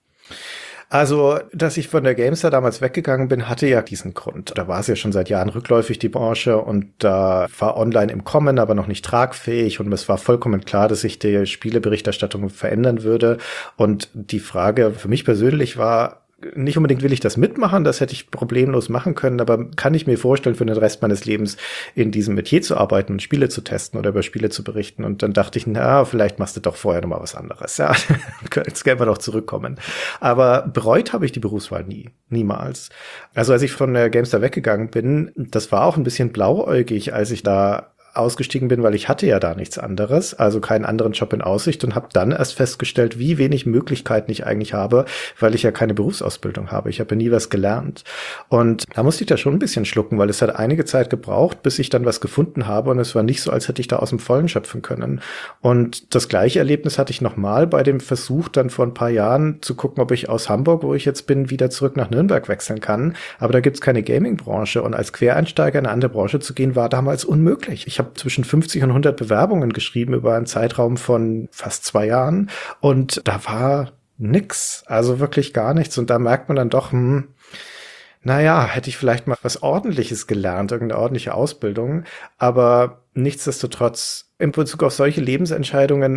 Also, dass ich von der GameStar damals weggegangen bin, hatte ja diesen Grund. Da war es ja schon seit Jahren rückläufig, die Branche, und da war online im Kommen, aber noch nicht tragfähig, und es war vollkommen klar, dass sich die Spieleberichterstattung verändern würde. Und die Frage für mich persönlich war, nicht unbedingt will ich das mitmachen, das hätte ich problemlos machen können, aber kann ich mir vorstellen, für den Rest meines Lebens in diesem Metier zu arbeiten und Spiele zu testen oder über Spiele zu berichten. Und dann dachte ich, na, vielleicht machst du doch vorher noch mal was anderes. Ja, jetzt können wir doch zurückkommen. Aber bereut habe ich die Berufswahl nie, niemals. Also als ich von der GameStar weggegangen bin, das war auch ein bisschen blauäugig, als ich da ausgestiegen bin, weil ich hatte ja da nichts anderes, also keinen anderen Job in Aussicht, und habe dann erst festgestellt, wie wenig Möglichkeiten ich eigentlich habe, weil ich ja keine Berufsausbildung habe. Ich habe ja nie was gelernt. Und da musste ich da schon ein bisschen schlucken, weil es hat einige Zeit gebraucht, bis ich dann was gefunden habe, und es war nicht so, als hätte ich da aus dem Vollen schöpfen können. Und das gleiche Erlebnis hatte ich nochmal bei dem Versuch, dann vor ein paar Jahren zu gucken, ob ich aus Hamburg, wo ich jetzt bin, wieder zurück nach Nürnberg wechseln kann. Aber da gibt's keine Gaming-Branche, und als Quereinsteiger in eine andere Branche zu gehen, war damals unmöglich. Ich habe zwischen fünfzig und hundert Bewerbungen geschrieben über einen Zeitraum von fast zwei Jahren, und da war nix, also wirklich gar nichts. Und da merkt man dann doch, hm, naja, hätte ich vielleicht mal was Ordentliches gelernt, irgendeine ordentliche Ausbildung, aber nichtsdestotrotz in Bezug auf solche Lebensentscheidungen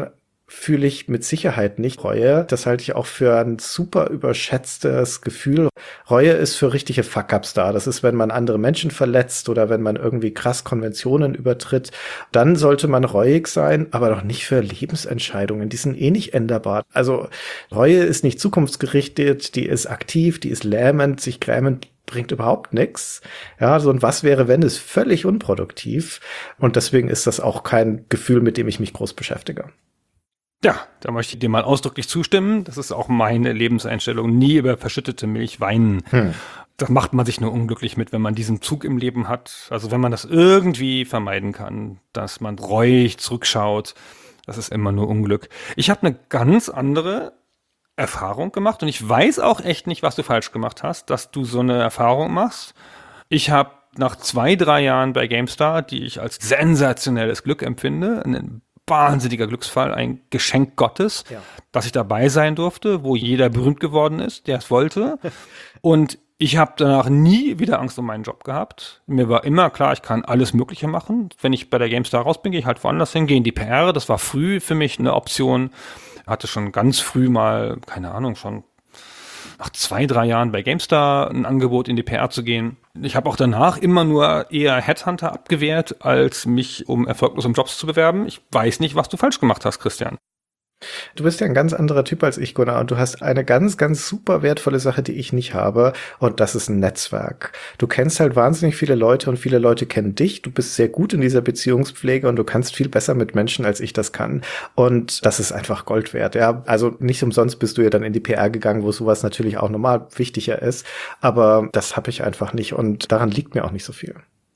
fühle ich mit Sicherheit nicht Reue. Das halte ich auch für ein super überschätztes Gefühl. Reue ist für richtige Fuck-ups da. Das ist, wenn man andere Menschen verletzt oder wenn man irgendwie krass Konventionen übertritt. Dann sollte man reuig sein, aber doch nicht für Lebensentscheidungen. Die sind eh nicht änderbar. Also Reue ist nicht zukunftsgerichtet, die ist aktiv, die ist lähmend, sich grämend bringt überhaupt nichts. Ja, so ein Was wäre, wenn ist völlig unproduktiv. Und deswegen ist das auch kein Gefühl, mit dem ich mich groß beschäftige. Ja, da möchte ich dir mal ausdrücklich zustimmen. Das ist auch meine Lebenseinstellung. Nie über verschüttete Milch weinen. Hm. Da macht man sich nur unglücklich mit, wenn man diesen Zug im Leben hat. Also wenn man das irgendwie vermeiden kann, dass man reuig zurückschaut, das ist immer nur Unglück. Ich habe eine ganz andere Erfahrung gemacht und ich weiß auch echt nicht, was du falsch gemacht hast, dass du so eine Erfahrung machst. Ich habe nach zwei, drei Jahren bei GameStar, die ich als sensationelles Glück empfinde, einen wahnsinniger Glücksfall, ein Geschenk Gottes, ja, dass ich dabei sein durfte, wo jeder berühmt geworden ist, der es wollte. Und ich habe danach nie wieder Angst um meinen Job gehabt. Mir war immer klar, ich kann alles Mögliche machen. Wenn ich bei der GameStar raus bin, gehe ich halt woanders hin, gehe in die P R. Das war früh für mich eine Option. Hatte schon ganz früh mal, keine Ahnung, schon nach zwei, drei Jahren bei GameStar ein Angebot in die P R zu gehen. Ich habe auch danach immer nur eher Headhunter abgewehrt, als mich um erfolglos um Jobs zu bewerben. Ich weiß nicht, was du falsch gemacht hast, Christian. Du bist ja ein ganz anderer Typ als ich, Gunnar, und du hast eine ganz, ganz super wertvolle Sache, die ich nicht habe, und das ist ein Netzwerk. Du kennst halt wahnsinnig viele Leute und viele Leute kennen dich. Du bist sehr gut in dieser Beziehungspflege und du kannst viel besser mit Menschen, als ich das kann. Und das ist einfach Gold wert. Ja, also nicht umsonst bist du ja dann in die P R gegangen, wo sowas natürlich auch normal wichtiger ist. Aber das habe ich einfach nicht und daran liegt mir auch nicht so viel.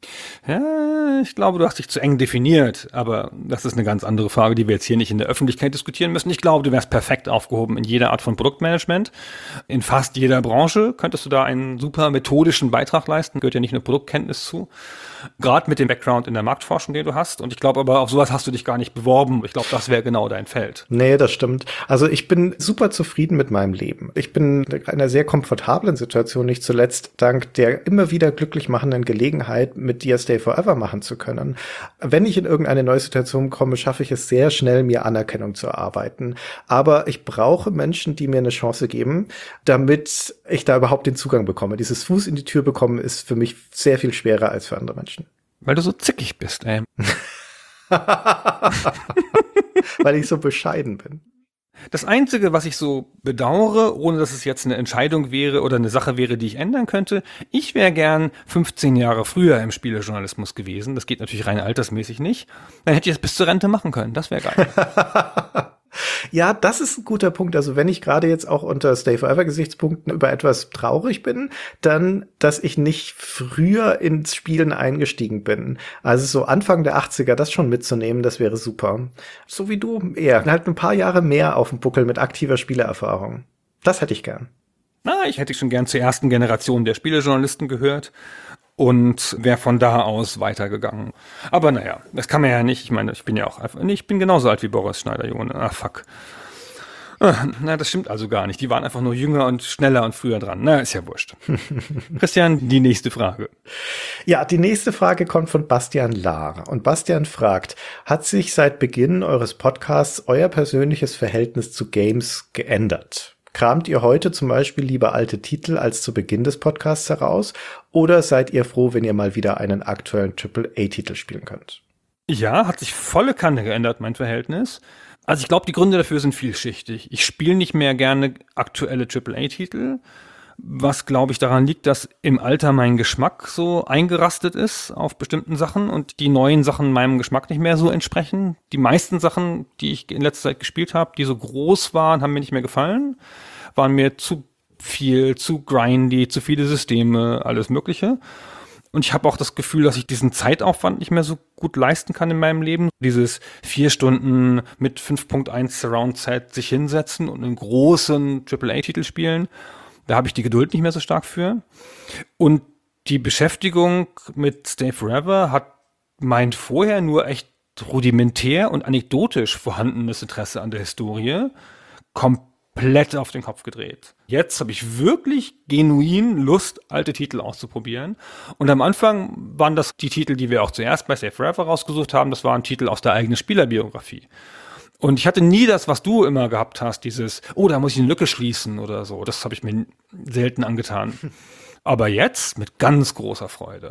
Ja, ich glaube, du hast dich zu eng definiert, aber das ist eine ganz andere Frage, die wir jetzt hier nicht in der Öffentlichkeit diskutieren müssen. Ich glaube, du wärst perfekt aufgehoben in jeder Art von Produktmanagement. In fast jeder Branche könntest du da einen super methodischen Beitrag leisten. Gehört ja nicht nur Produktkenntnis zu. Gerade mit dem Background in der Marktforschung, den du hast. Und ich glaube aber, auf sowas hast du dich gar nicht beworben. Ich glaube, das wäre genau dein Feld. Nee, das stimmt. Also ich bin super zufrieden mit meinem Leben. Ich bin in einer sehr komfortablen Situation, nicht zuletzt dank der immer wieder glücklich machenden Gelegenheit, mit dir Stay Forever machen zu können. Wenn ich in irgendeine neue Situation komme, schaffe ich es sehr schnell, mir Anerkennung zu erarbeiten. Aber ich brauche Menschen, die mir eine Chance geben, damit ich da überhaupt den Zugang bekomme. Dieses Fuß in die Tür bekommen ist für mich sehr viel schwerer als für andere Menschen. Weil du so zickig bist, ey. Weil ich so bescheiden bin. Das Einzige, was ich so bedauere, ohne dass es jetzt eine Entscheidung wäre oder eine Sache wäre, die ich ändern könnte, ich wäre gern fünfzehn Jahre früher im Spielejournalismus gewesen. Das geht natürlich rein altersmäßig nicht. Dann hätte ich es bis zur Rente machen können. Das wäre geil. Ja, das ist ein guter Punkt. Also wenn ich gerade jetzt auch unter Stay Forever Gesichtspunkten über etwas traurig bin, dann, dass ich nicht früher ins Spielen eingestiegen bin. Also so Anfang der achtziger, das schon mitzunehmen, das wäre super. So wie du eher. Halt ein paar Jahre mehr auf dem Buckel mit aktiver Spielerfahrung. Das hätte ich gern. Na, ich hätte schon gern zur ersten Generation der Spielejournalisten gehört. Und wäre von da aus weitergegangen. Aber naja, das kann man ja nicht. Ich meine, ich bin ja auch einfach, nee, ich bin genauso alt wie Boris Schneider-John. Ah, fuck. Ah, na, das stimmt also gar nicht. Die waren einfach nur jünger und schneller und früher dran. Na, ist ja wurscht. Christian, die nächste Frage. Ja, die nächste Frage kommt von Bastian Lahr. Und Bastian fragt, hat sich seit Beginn eures Podcasts euer persönliches Verhältnis zu Games geändert? Kramt ihr heute zum Beispiel lieber alte Titel als zu Beginn des Podcasts heraus? Oder seid ihr froh, wenn ihr mal wieder einen aktuellen Triple A Titel spielen könnt? Ja, hat sich volle Kanne geändert, mein Verhältnis. Also ich glaube, die Gründe dafür sind vielschichtig. Ich spiele nicht mehr gerne aktuelle Triple A Titel, was, glaube ich, daran liegt, dass im Alter mein Geschmack so eingerastet ist auf bestimmten Sachen und die neuen Sachen meinem Geschmack nicht mehr so entsprechen. Die meisten Sachen, die ich in letzter Zeit gespielt habe, die so groß waren, haben mir nicht mehr gefallen, waren mir zu viel, zu grindy, zu viele Systeme, alles Mögliche. Und ich habe auch das Gefühl, dass ich diesen Zeitaufwand nicht mehr so gut leisten kann in meinem Leben. Dieses vier Stunden mit fünf Punkt eins Surround-Set sich hinsetzen und einen großen Triple A Titel spielen. Da habe ich die Geduld nicht mehr so stark für. Und die Beschäftigung mit Stay Forever hat mein vorher nur echt rudimentär und anekdotisch vorhandenes Interesse an der Historie komplett auf den Kopf gedreht. Jetzt habe ich wirklich genuin Lust, alte Titel auszuprobieren. Und am Anfang waren das die Titel, die wir auch zuerst bei Stay Forever rausgesucht haben. Das waren Titel aus der eigenen Spielerbiografie. Und ich hatte nie das, was du immer gehabt hast, dieses, oh, da muss ich eine Lücke schließen oder so. Das habe ich mir selten angetan. Aber jetzt mit ganz großer Freude.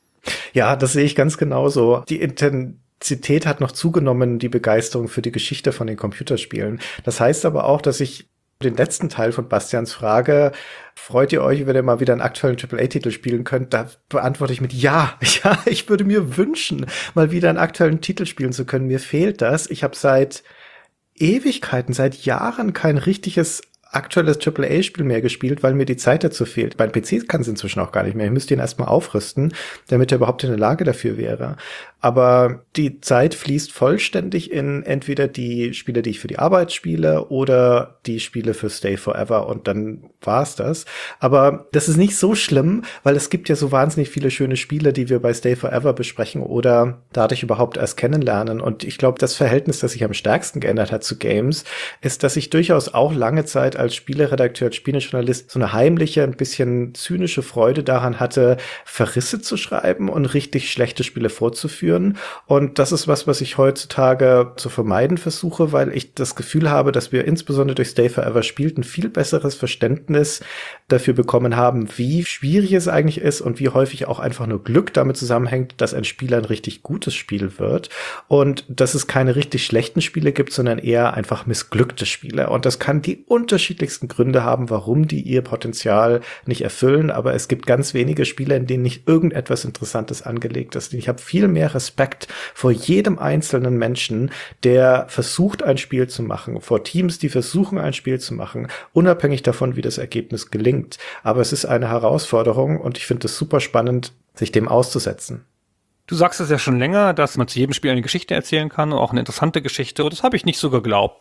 Ja, das sehe ich ganz genauso. Die Intensität hat noch zugenommen, die Begeisterung für die Geschichte von den Computerspielen. Das heißt aber auch, dass ich den letzten Teil von Bastians Frage, freut ihr euch, wenn ihr mal wieder einen aktuellen Triple A Titel spielen könnt? Da beantworte ich mit ja. Ja, ich würde mir wünschen, mal wieder einen aktuellen Titel spielen zu können. Mir fehlt das. Ich habe seit Ewigkeiten, seit Jahren kein richtiges aktuelles Triple A Spiel mehr gespielt, weil mir die Zeit dazu fehlt. Mein P C kann es inzwischen auch gar nicht mehr. Ich müsste ihn erstmal aufrüsten, damit er überhaupt in der Lage dafür wäre. Aber die Zeit fließt vollständig in entweder die Spiele, die ich für die Arbeit spiele, oder die Spiele für Stay Forever, und dann war's das. Aber das ist nicht so schlimm, weil es gibt ja so wahnsinnig viele schöne Spiele, die wir bei Stay Forever besprechen oder dadurch überhaupt erst kennenlernen. Und ich glaube, das Verhältnis, das sich am stärksten geändert hat zu Games, ist, dass ich durchaus auch lange Zeit als Spieleredakteur, als Spielejournalist so eine heimliche, ein bisschen zynische Freude daran hatte, Verrisse zu schreiben und richtig schlechte Spiele vorzuführen. Und das ist was, was ich heutzutage zu vermeiden versuche, weil ich das Gefühl habe, dass wir insbesondere durch Stay Forever Spielt ein viel besseres Verständnis dafür bekommen haben, wie schwierig es eigentlich ist und wie häufig auch einfach nur Glück damit zusammenhängt, dass ein Spiel ein richtig gutes Spiel wird und dass es keine richtig schlechten Spiele gibt, sondern eher einfach missglückte Spiele. Und das kann die unterschiedlichsten Gründe haben, warum die ihr Potenzial nicht erfüllen, aber es gibt ganz wenige Spiele, in denen nicht irgendetwas Interessantes angelegt ist. Ich habe viel mehr Respekt vor jedem einzelnen Menschen, der versucht, ein Spiel zu machen, vor Teams, die versuchen, ein Spiel zu machen, unabhängig davon, wie das Ergebnis gelingt. Aber es ist eine Herausforderung und ich finde es super spannend, sich dem auszusetzen. Du sagst es ja schon länger, dass man zu jedem Spiel eine Geschichte erzählen kann, auch eine interessante Geschichte. Und das habe ich nicht so geglaubt.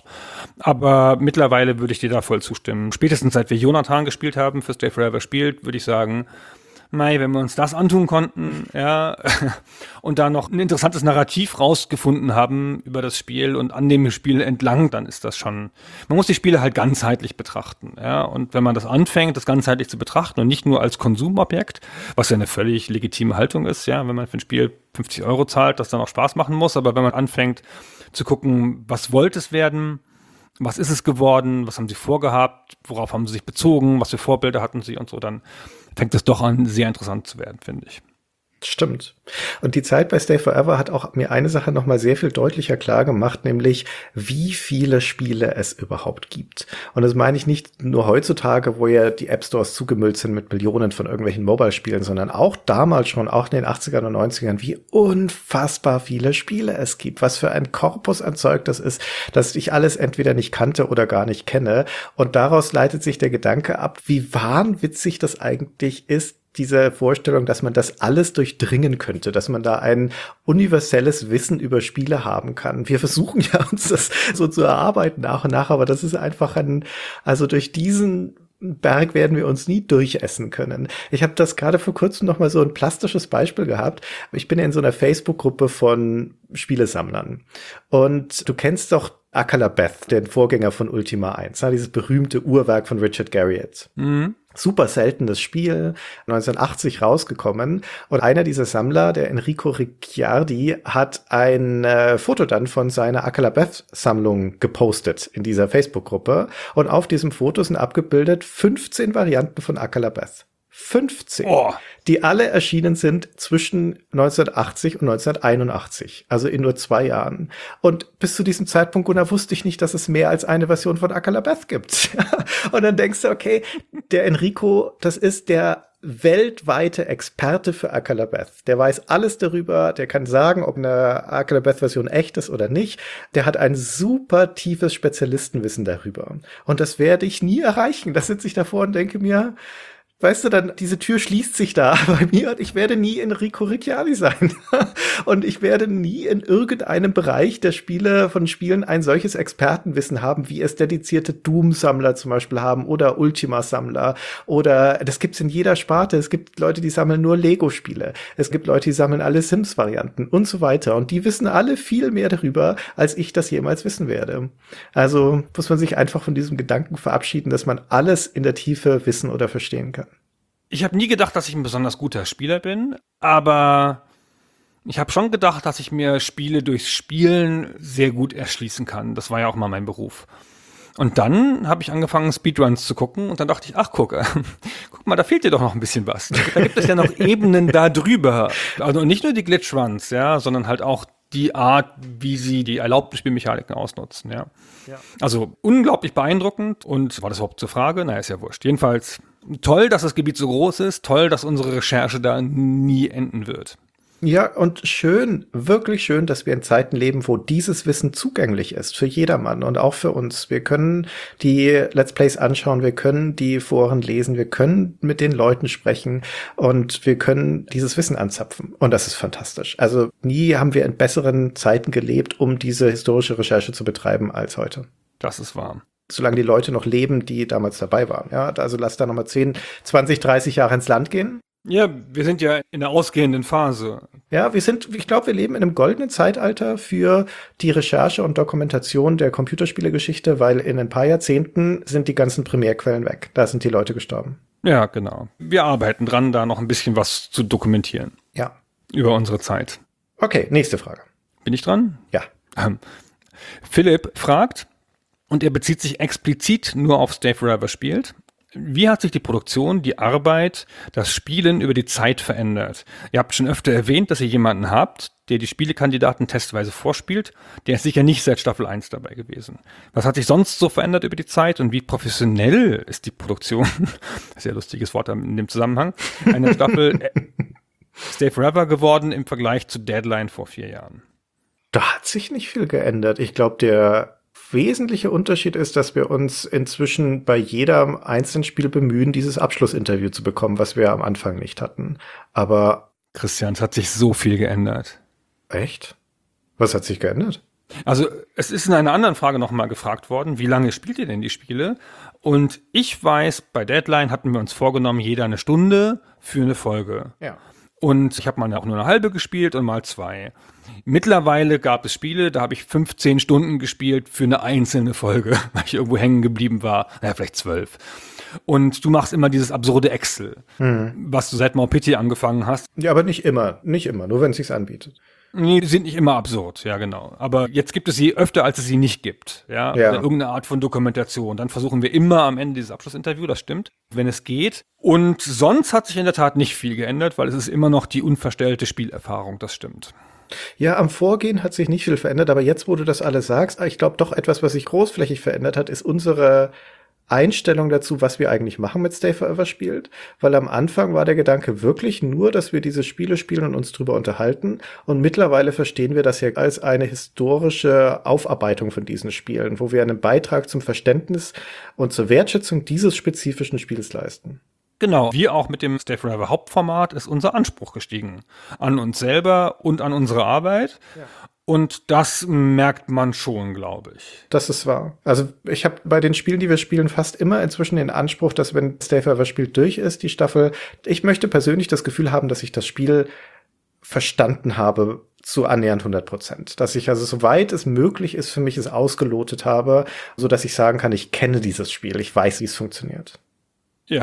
Aber mittlerweile würde ich dir da voll zustimmen. Spätestens seit wir Jonathan gespielt haben, für Stay Forever spielt, würde ich sagen, mei, wenn wir uns das antun konnten, ja, und da noch ein interessantes Narrativ rausgefunden haben über das Spiel und an dem Spiel entlang, dann ist das schon, man muss die Spiele halt ganzheitlich betrachten, ja, und wenn man das anfängt, das ganzheitlich zu betrachten und nicht nur als Konsumobjekt, was ja eine völlig legitime Haltung ist, ja, wenn man für ein Spiel fünfzig Euro zahlt, das dann auch Spaß machen muss, aber wenn man anfängt zu gucken, was wollte es werden, was ist es geworden, was haben sie vorgehabt, worauf haben sie sich bezogen, was für Vorbilder hatten sie und so, dann fängt es doch an, sehr interessant zu werden, finde ich. Stimmt. Und die Zeit bei Stay Forever hat auch mir eine Sache noch mal sehr viel deutlicher klar gemacht, nämlich wie viele Spiele es überhaupt gibt. Und das meine ich nicht nur heutzutage, wo ja die App Stores zugemüllt sind mit Millionen von irgendwelchen Mobile-Spielen, sondern auch damals schon, auch in den achtzigern und neunzigern, wie unfassbar viele Spiele es gibt. Was für ein Korpus an Zeug das ist, dass ich alles entweder nicht kannte oder gar nicht kenne. Und daraus leitet sich der Gedanke ab, wie wahnwitzig das eigentlich ist, diese Vorstellung, dass man das alles durchdringen könnte, dass man da ein universelles Wissen über Spiele haben kann. Wir versuchen ja, uns das so zu erarbeiten nach und nach, aber das ist einfach ein, also durch diesen Berg werden wir uns nie durchessen können. Ich habe das gerade vor kurzem noch mal so ein plastisches Beispiel gehabt. Ich bin in so einer Facebook-Gruppe von Spielesammlern und du kennst doch Akalabeth, den Vorgänger von Ultima eins, dieses berühmte Uhrwerk von Richard Garriott. Mhm. Super seltenes Spiel, neunzehnhundertachtzig rausgekommen. Und einer dieser Sammler, der Enrico Ricciardi, hat ein äh, Foto dann von seiner Akalabeth-Sammlung gepostet in dieser Facebook-Gruppe. Und auf diesem Foto sind abgebildet fünfzehn Varianten von Akalabeth. fünfzehn, oh. Die alle erschienen sind zwischen neunzehnhundertachtzig und neunzehnhunderteinundachtzig, also in nur zwei Jahren. Und bis zu diesem Zeitpunkt, Gunnar, wusste ich nicht, dass es mehr als eine Version von Akalabeth gibt. Und dann denkst du, okay, der Enrico, das ist der weltweite Experte für Akalabeth. Der weiß alles darüber, der kann sagen, ob eine Akalabeth-Version echt ist oder nicht. Der hat ein super tiefes Spezialistenwissen darüber. Und das werde ich nie erreichen. Da sitze ich davor und denke mir, weißt du, dann, diese Tür schließt sich da bei mir und ich werde nie Enrico Ricciardi sein. Und ich werde nie in irgendeinem Bereich der Spiele, von Spielen ein solches Expertenwissen haben, wie es dedizierte Doom-Sammler zum Beispiel haben oder Ultima-Sammler oder, das gibt's in jeder Sparte. Es gibt Leute, die sammeln nur Lego-Spiele. Es gibt Leute, die sammeln alle Sims-Varianten und so weiter. Und die wissen alle viel mehr darüber, als ich das jemals wissen werde. Also muss man sich einfach von diesem Gedanken verabschieden, dass man alles in der Tiefe wissen oder verstehen kann. Ich habe nie gedacht, dass ich ein besonders guter Spieler bin, aber Ich habe schon gedacht, dass ich mir Spiele durchs Spielen sehr gut erschließen kann. Das war ja auch mal mein Beruf. Und dann habe ich angefangen, Speedruns zu gucken und dann dachte ich, ach guck, äh, guck mal, da fehlt dir doch noch ein bisschen was. Da gibt es ja noch Ebenen da drüber. Also nicht nur die Glitchruns, ja, sondern halt auch die Art, wie sie die erlaubten Spielmechaniken ausnutzen, ja. Ja. Also unglaublich beeindruckend. Und war das überhaupt zur Frage? Naja, ist ja wurscht. Jedenfalls toll, dass das Gebiet so groß ist. Toll, dass unsere Recherche da nie enden wird. Ja, und schön, wirklich schön, dass wir in Zeiten leben, wo dieses Wissen zugänglich ist für jedermann und auch für uns. Wir können die Let's Plays anschauen, wir können die Foren lesen, wir können mit den Leuten sprechen und wir können dieses Wissen anzapfen. Und das ist fantastisch. Also nie haben wir in besseren Zeiten gelebt, um diese historische Recherche zu betreiben als heute. Das ist wahr. Solange die Leute noch leben, die damals dabei waren. Ja, also lass da nochmal zehn, zwanzig, dreißig Jahre ins Land gehen. Ja, wir sind ja in der ausgehenden Phase. Ja, wir sind, ich glaube, wir leben in einem goldenen Zeitalter für die Recherche und Dokumentation der Computerspielegeschichte, weil in ein paar Jahrzehnten sind die ganzen Primärquellen weg. Da sind die Leute gestorben. Ja, genau. Wir arbeiten dran, da noch ein bisschen was zu dokumentieren. Ja. Über unsere Zeit. Okay, nächste Frage. Bin ich dran? Ja. Ähm, Philipp fragt, und er bezieht sich explizit nur auf Stay Forever spielt. Wie hat sich die Produktion, die Arbeit, das Spielen über die Zeit verändert? Ihr habt schon öfter erwähnt, dass ihr jemanden habt, der die Spielekandidaten testweise vorspielt. Der ist sicher nicht seit Staffel eins dabei gewesen. Was hat sich sonst so verändert über die Zeit und wie professionell ist die Produktion, sehr lustiges Wort in dem Zusammenhang, einer Staffel äh, Stay Forever geworden im Vergleich zu Deadline vor vier Jahren? Da hat sich nicht viel geändert. Ich glaube, der wesentliche Unterschied ist, dass wir uns inzwischen bei jedem einzelnen Spiel bemühen, dieses Abschlussinterview zu bekommen, was wir am Anfang nicht hatten. Aber Christian, es hat sich so viel geändert. echt? Was hat sich geändert? Also es ist in einer anderen Frage nochmal gefragt worden, wie lange spielt ihr denn die Spiele? Und ich weiß, bei Deadline hatten wir uns vorgenommen, jeder eine Stunde für eine Folge. Ja. Und ich habe mal auch nur eine halbe gespielt und mal zwei. Mittlerweile gab es Spiele, da habe ich fünfzehn Stunden gespielt für eine einzelne Folge, weil ich irgendwo hängen geblieben war. Naja, vielleicht zwölf. Und du machst immer dieses absurde Excel, mhm. was du seit More Pity angefangen hast. Ja, aber nicht immer, nicht immer, nur wenn es sich anbietet. Nee, die sind nicht immer absurd, ja genau. Aber jetzt gibt es sie öfter, als es sie nicht gibt. Ja, ja. Oder irgendeine Art von Dokumentation. Dann versuchen wir immer am Ende dieses Abschlussinterview, das stimmt, wenn es geht. Und sonst hat sich in der Tat nicht viel geändert, weil es ist immer noch die unverstellte Spielerfahrung, das stimmt. Ja, am Vorgehen hat sich nicht viel verändert, aber jetzt, wo du das alles sagst, ich glaube doch etwas, was sich großflächig verändert hat, ist unsere Einstellung dazu, was wir eigentlich machen mit Stay Forever spielt, weil am Anfang war der Gedanke wirklich nur, dass wir diese Spiele spielen und uns drüber unterhalten und mittlerweile verstehen wir das ja als eine historische Aufarbeitung von diesen Spielen, wo wir einen Beitrag zum Verständnis und zur Wertschätzung dieses spezifischen Spiels leisten. Genau, wie auch mit dem Stay Forever Hauptformat ist unser Anspruch gestiegen. An uns selber und an unsere Arbeit. Ja. Und das merkt man schon, glaube ich. Das ist wahr. Also ich habe bei den Spielen, die wir spielen, fast immer inzwischen den Anspruch, dass wenn Stay Forever spielt durch ist, die Staffel, ich möchte persönlich das Gefühl haben, dass ich das Spiel verstanden habe zu annähernd hundert Prozent. Dass ich also soweit es möglich ist, für mich es ausgelotet habe, so dass ich sagen kann, ich kenne dieses Spiel, ich weiß, wie es funktioniert. Ja,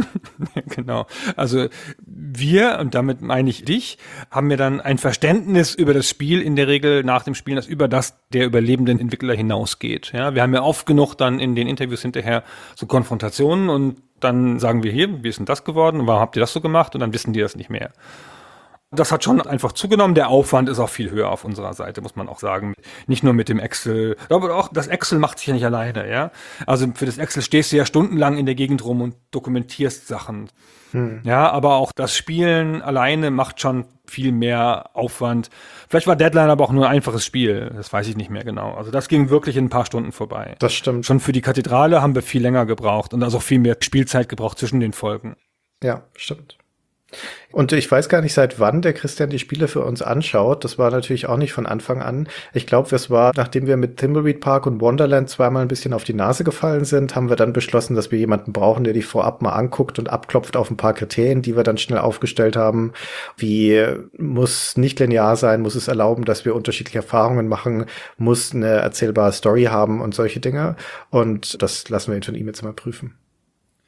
genau. Also wir, und damit meine ich dich, haben ja dann ein Verständnis über das Spiel in der Regel nach dem Spielen, das über das der überlebenden Entwickler hinausgeht. Ja, wir haben ja oft genug dann in den Interviews hinterher so Konfrontationen und dann sagen wir hier, wie ist denn das geworden? Warum habt ihr das so gemacht? Und dann wissen die das nicht mehr. Das hat schon einfach zugenommen. Der Aufwand ist auch viel höher auf unserer Seite, muss man auch sagen. Nicht nur mit dem Excel. Aber auch das Excel macht sich ja nicht alleine, ja. Also für das Excel stehst du ja stundenlang in der Gegend rum und dokumentierst Sachen. Hm. Ja, aber auch das Spielen alleine macht schon viel mehr Aufwand. Vielleicht war Deadline aber auch nur ein einfaches Spiel. Das weiß ich nicht mehr genau. Also das ging wirklich in ein paar Stunden vorbei. Das stimmt. Schon für die Kathedrale haben wir viel länger gebraucht und also auch viel mehr Spielzeit gebraucht zwischen den Folgen. Ja, stimmt. Und ich weiß gar nicht, seit wann der Christian die Spiele für uns anschaut. Das war natürlich auch nicht von Anfang an. Ich glaube, es war, nachdem wir mit Thimbleweed Park und Wonderland zweimal ein bisschen auf die Nase gefallen sind, haben wir dann beschlossen, dass wir jemanden brauchen, der die vorab mal anguckt und abklopft auf ein paar Kriterien, die wir dann schnell aufgestellt haben. Wie muss nicht linear sein, muss es erlauben, dass wir unterschiedliche Erfahrungen machen, muss eine erzählbare Story haben und solche Dinge. Und das lassen wir ihn von ihm jetzt mal prüfen.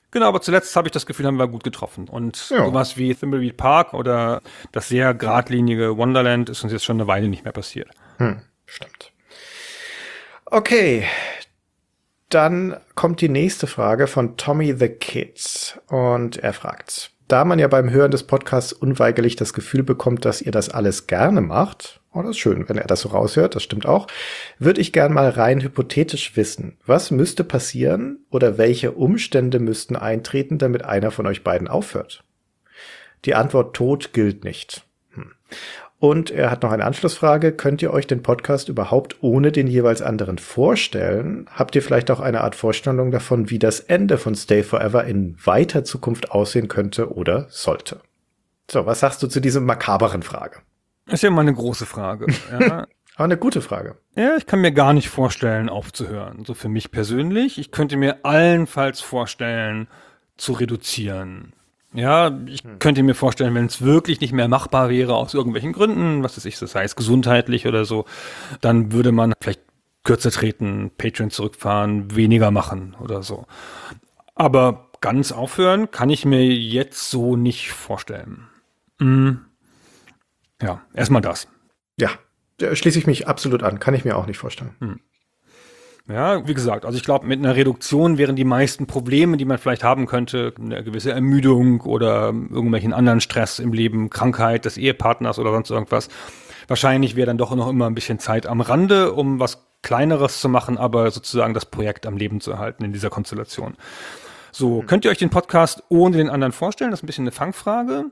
Genau, aber zuletzt habe ich das Gefühl, haben wir gut getroffen. Und Ja. sowas wie Thimbleweed Park oder das sehr geradlinige Wonderland ist uns jetzt schon eine Weile nicht mehr passiert. Hm, stimmt. Okay, dann kommt die nächste Frage von Tommy the Kid. Und er fragt, da man ja beim Hören des Podcasts unweigerlich das Gefühl bekommt, dass ihr das alles gerne macht, oh, das ist schön, wenn er das so raushört, das stimmt auch, würde ich gern mal rein hypothetisch wissen, was müsste passieren oder welche Umstände müssten eintreten, damit einer von euch beiden aufhört? Die Antwort Tod gilt nicht. Hm. Und er hat noch eine Anschlussfrage. Könnt ihr euch den Podcast überhaupt ohne den jeweils anderen vorstellen? Habt ihr vielleicht auch eine Art Vorstellung davon, wie das Ende von Stay Forever in weiter Zukunft aussehen könnte oder sollte? So, was sagst du zu dieser makaberen Frage? Das ist ja mal eine große Frage. Ja. Aber eine gute Frage. Ja, ich kann mir gar nicht vorstellen, aufzuhören. So für mich persönlich. Ich könnte mir allenfalls vorstellen, zu reduzieren. Ja, ich könnte mir vorstellen, wenn es wirklich nicht mehr machbar wäre aus irgendwelchen Gründen, was weiß ich, das heißt gesundheitlich oder so, dann würde man vielleicht kürzer treten, Patreon zurückfahren, weniger machen oder so. Aber ganz aufhören kann ich mir jetzt so nicht vorstellen. Mhm. Ja, erstmal das. Ja, da schließe ich mich absolut an. Kann ich mir auch nicht vorstellen. Hm. Ja, wie gesagt, also ich glaube, mit einer Reduktion wären die meisten Probleme, die man vielleicht haben könnte, eine gewisse Ermüdung oder irgendwelchen anderen Stress im Leben, Krankheit des Ehepartners oder sonst irgendwas. Wahrscheinlich wäre dann doch noch immer ein bisschen Zeit am Rande, um was Kleineres zu machen, aber sozusagen das Projekt am Leben zu erhalten in dieser Konstellation. So, könnt ihr euch den Podcast ohne den anderen vorstellen? Das ist ein bisschen eine Fangfrage.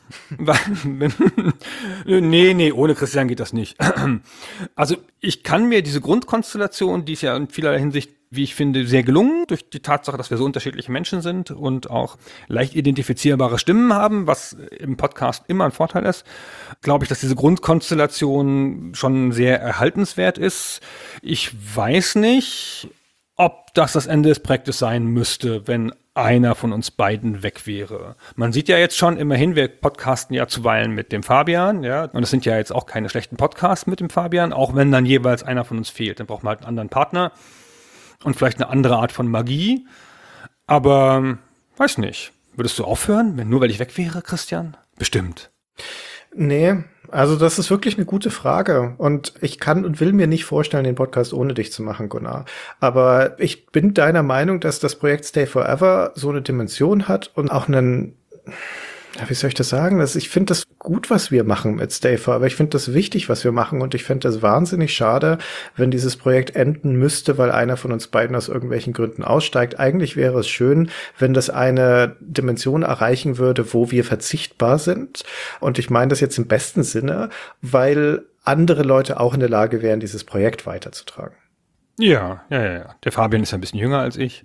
nee, nee, ohne Christian geht das nicht. Also ich kann mir diese Grundkonstellation, die ist ja in vielerlei Hinsicht, wie ich finde, sehr gelungen, durch die Tatsache, dass wir so unterschiedliche Menschen sind und auch leicht identifizierbare Stimmen haben, was im Podcast immer ein Vorteil ist, glaube ich, dass diese Grundkonstellation schon sehr erhaltenswert ist. Ich weiß nicht, ob das das Ende des Projektes sein müsste, wenn einer von uns beiden weg wäre. Man sieht ja jetzt schon immerhin, wir podcasten ja zuweilen mit dem Fabian, ja, und es sind ja jetzt auch keine schlechten Podcasts mit dem Fabian, auch wenn dann jeweils einer von uns fehlt. Dann braucht man halt einen anderen Partner und vielleicht eine andere Art von Magie. Aber, weiß nicht, würdest du aufhören, wenn nur weil ich weg wäre, Christian? Bestimmt. Nee, also das ist wirklich eine gute Frage und ich kann und will mir nicht vorstellen, den Podcast ohne dich zu machen, Gunnar. Aber ich bin deiner Meinung, dass das Projekt Stay Forever so eine Dimension hat und auch einen, ja, wie soll ich das sagen? Das, ich finde das gut, was wir machen mit Stay Forever. Ich finde das wichtig, was wir machen und ich finde das wahnsinnig schade, wenn dieses Projekt enden müsste, weil einer von uns beiden aus irgendwelchen Gründen aussteigt. Eigentlich wäre es schön, wenn das eine Dimension erreichen würde, wo wir verzichtbar sind. Und ich meine das jetzt im besten Sinne, weil andere Leute auch in der Lage wären, dieses Projekt weiterzutragen. Ja, ja, ja, ja. Der Fabian ist ja ein bisschen jünger als ich.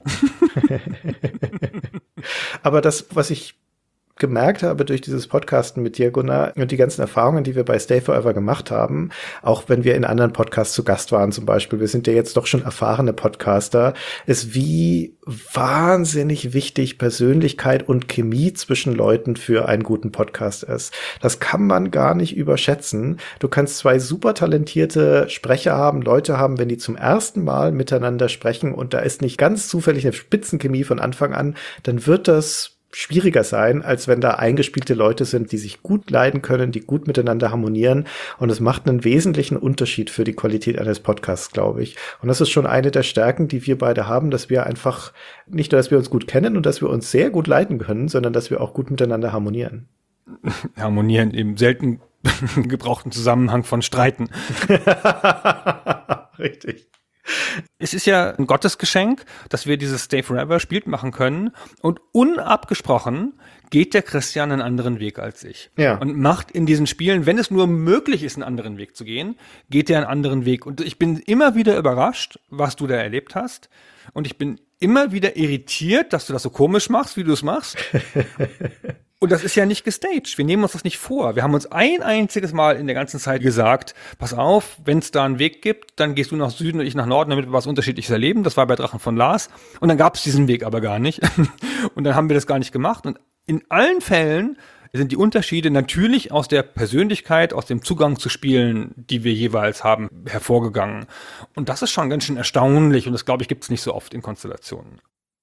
Aber das, was ich gemerkt habe durch dieses Podcasten mit dir, Gunnar, und die ganzen Erfahrungen, die wir bei Stay Forever gemacht haben, auch wenn wir in anderen Podcasts zu Gast waren zum Beispiel, wir sind ja jetzt doch schon erfahrene Podcaster, ist wie wahnsinnig wichtig Persönlichkeit und Chemie zwischen Leuten für einen guten Podcast ist. Das kann man gar nicht überschätzen. Du kannst zwei super talentierte Sprecher haben, Leute haben, wenn die zum ersten Mal miteinander sprechen und da ist nicht ganz zufällig eine Spitzenchemie von Anfang an, dann wird das schwieriger sein, als wenn da eingespielte Leute sind, die sich gut leiden können, die gut miteinander harmonieren. Und es macht einen wesentlichen Unterschied für die Qualität eines Podcasts, glaube ich. Und das ist schon eine der Stärken, die wir beide haben, dass wir einfach nicht nur, dass wir uns gut kennen und dass wir uns sehr gut leiten können, sondern dass wir auch gut miteinander harmonieren. Harmonieren im selten gebrauchten Zusammenhang von Streiten. Richtig. Es ist ja ein Gottesgeschenk, dass wir dieses Stay Forever Spiel machen können und unabgesprochen geht der Christian einen anderen Weg als ich. Ja. Und macht in diesen Spielen, wenn es nur möglich ist, einen anderen Weg zu gehen, geht er einen anderen Weg. Und ich bin immer wieder überrascht, was du da erlebt hast. Und ich bin immer wieder irritiert, dass du das so komisch machst, wie du es machst. Und das ist ja nicht gestaged. Wir nehmen uns das nicht vor. Wir haben uns ein einziges Mal in der ganzen Zeit gesagt, pass auf, wenn es da einen Weg gibt, dann gehst du nach Süden und ich nach Norden, damit wir was Unterschiedliches erleben. Das war bei Drachen von Lars. Und dann gab es diesen Weg aber gar nicht. Und dann haben wir das gar nicht gemacht. Und in allen Fällen sind die Unterschiede natürlich aus der Persönlichkeit, aus dem Zugang zu Spielen, die wir jeweils haben, hervorgegangen. Und das ist schon ganz schön erstaunlich. Und das, glaube ich, gibt es nicht so oft in Konstellationen.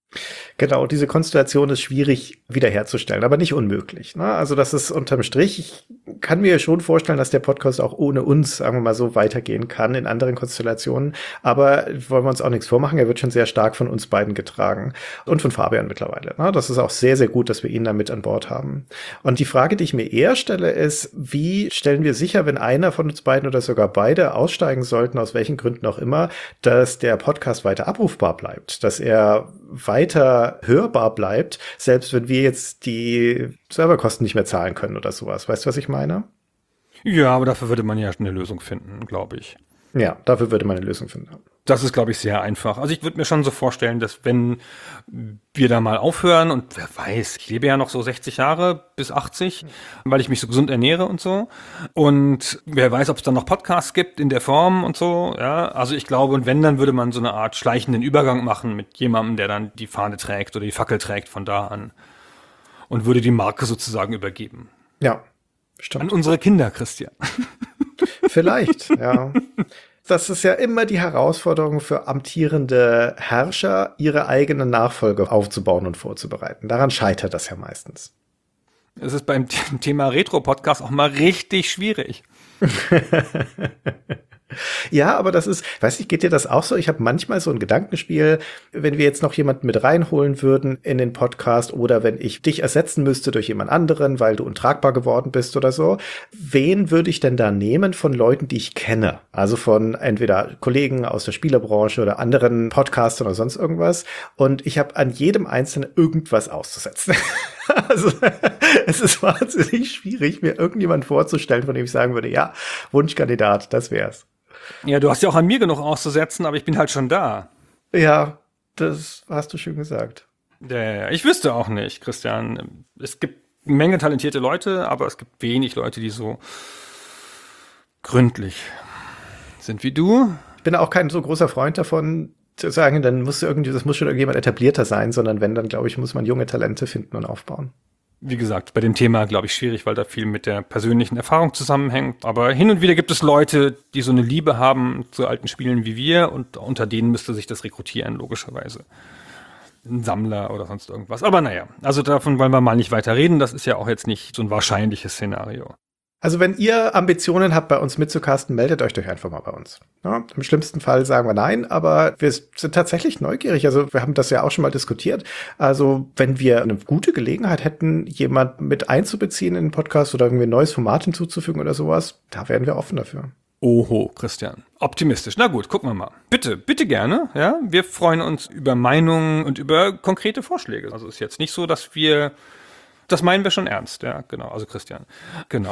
Genau, diese Konstellation ist schwierig wiederherzustellen, aber nicht unmöglich. Ne? Also das ist unterm Strich, ich kann mir schon vorstellen, dass der Podcast auch ohne uns, sagen wir mal so, weitergehen kann in anderen Konstellationen. Aber wollen wir uns auch nichts vormachen, er wird schon sehr stark von uns beiden getragen und von Fabian mittlerweile. Ne? Das ist auch sehr, sehr gut, dass wir ihn da mit an Bord haben. Und die Frage, die ich mir eher stelle, ist, wie stellen wir sicher, wenn einer von uns beiden oder sogar beide aussteigen sollten, aus welchen Gründen auch immer, dass der Podcast weiter abrufbar bleibt, dass er weiter hörbar bleibt, selbst wenn wir jetzt die Serverkosten nicht mehr zahlen können oder sowas. Weißt du, was ich meine? Ja, aber dafür würde man ja eine Lösung finden, glaube ich. Ja, dafür würde man eine Lösung finden. Das ist, glaube ich, sehr einfach. Also ich würde mir schon so vorstellen, dass wenn wir da mal aufhören und wer weiß, ich lebe ja noch so sechzig Jahre bis achtzig, weil ich mich so gesund ernähre und so. Und wer weiß, ob es dann noch Podcasts gibt in der Form und so. Ja, also ich glaube, und wenn, dann würde man so eine Art schleichenden Übergang machen mit jemandem, der dann die Fahne trägt oder die Fackel trägt von da an und würde die Marke sozusagen übergeben. Ja, stimmt. An unsere Kinder, Christian. Vielleicht, ja. Das ist ja immer die Herausforderung für amtierende Herrscher, ihre eigenen Nachfolge aufzubauen und vorzubereiten. Daran scheitert das ja meistens. Es ist beim Thema Retro-Podcast auch mal richtig schwierig. Ja, aber das ist, weiß ich, geht dir das auch so? Ich habe manchmal so ein Gedankenspiel, wenn wir jetzt noch jemanden mit reinholen würden in den Podcast oder wenn ich dich ersetzen müsste durch jemand anderen, weil du untragbar geworden bist oder so. Wen würde ich denn da nehmen von Leuten, die ich kenne? Also von entweder Kollegen aus der Spielebranche oder anderen Podcastern oder sonst irgendwas. Und ich habe an jedem Einzelnen irgendwas auszusetzen. Also es ist wahnsinnig schwierig, mir irgendjemand vorzustellen, von dem ich sagen würde, ja, Wunschkandidat, das wär's. Ja, du hast ja auch an mir genug auszusetzen, aber ich bin halt schon da. Ja, das hast du schön gesagt. Ja, ja, ja. Ich wüsste auch nicht, Christian. Es gibt eine Menge talentierte Leute, aber es gibt wenig Leute, die so gründlich sind wie du. Ich bin auch kein so großer Freund davon, zu sagen, dann muss irgendwie, das muss schon irgendjemand etablierter sein, sondern wenn, dann glaube ich, muss man junge Talente finden und aufbauen. Wie gesagt, bei dem Thema, glaube ich, schwierig, weil da viel mit der persönlichen Erfahrung zusammenhängt. Aber hin und wieder gibt es Leute, die so eine Liebe haben zu alten Spielen wie wir und unter denen müsste sich das rekrutieren, logischerweise. Ein Sammler oder sonst irgendwas. Aber naja, also davon wollen wir mal nicht weiter reden. Das ist ja auch jetzt nicht so ein wahrscheinliches Szenario. Also wenn ihr Ambitionen habt, bei uns mitzucasten, meldet euch doch einfach mal bei uns. Ja, im schlimmsten Fall sagen wir nein, aber wir sind tatsächlich neugierig. Also wir haben das ja auch schon mal diskutiert. Also wenn wir eine gute Gelegenheit hätten, jemand mit einzubeziehen in den Podcast oder irgendwie ein neues Format hinzuzufügen oder sowas, da wären wir offen dafür. Oho, Christian. Optimistisch. Na gut, gucken wir mal. Bitte, bitte gerne. Ja, wir freuen uns über Meinungen und über konkrete Vorschläge. Also ist jetzt nicht so, dass wir, das meinen wir schon ernst. Ja, genau. Also Christian. Genau.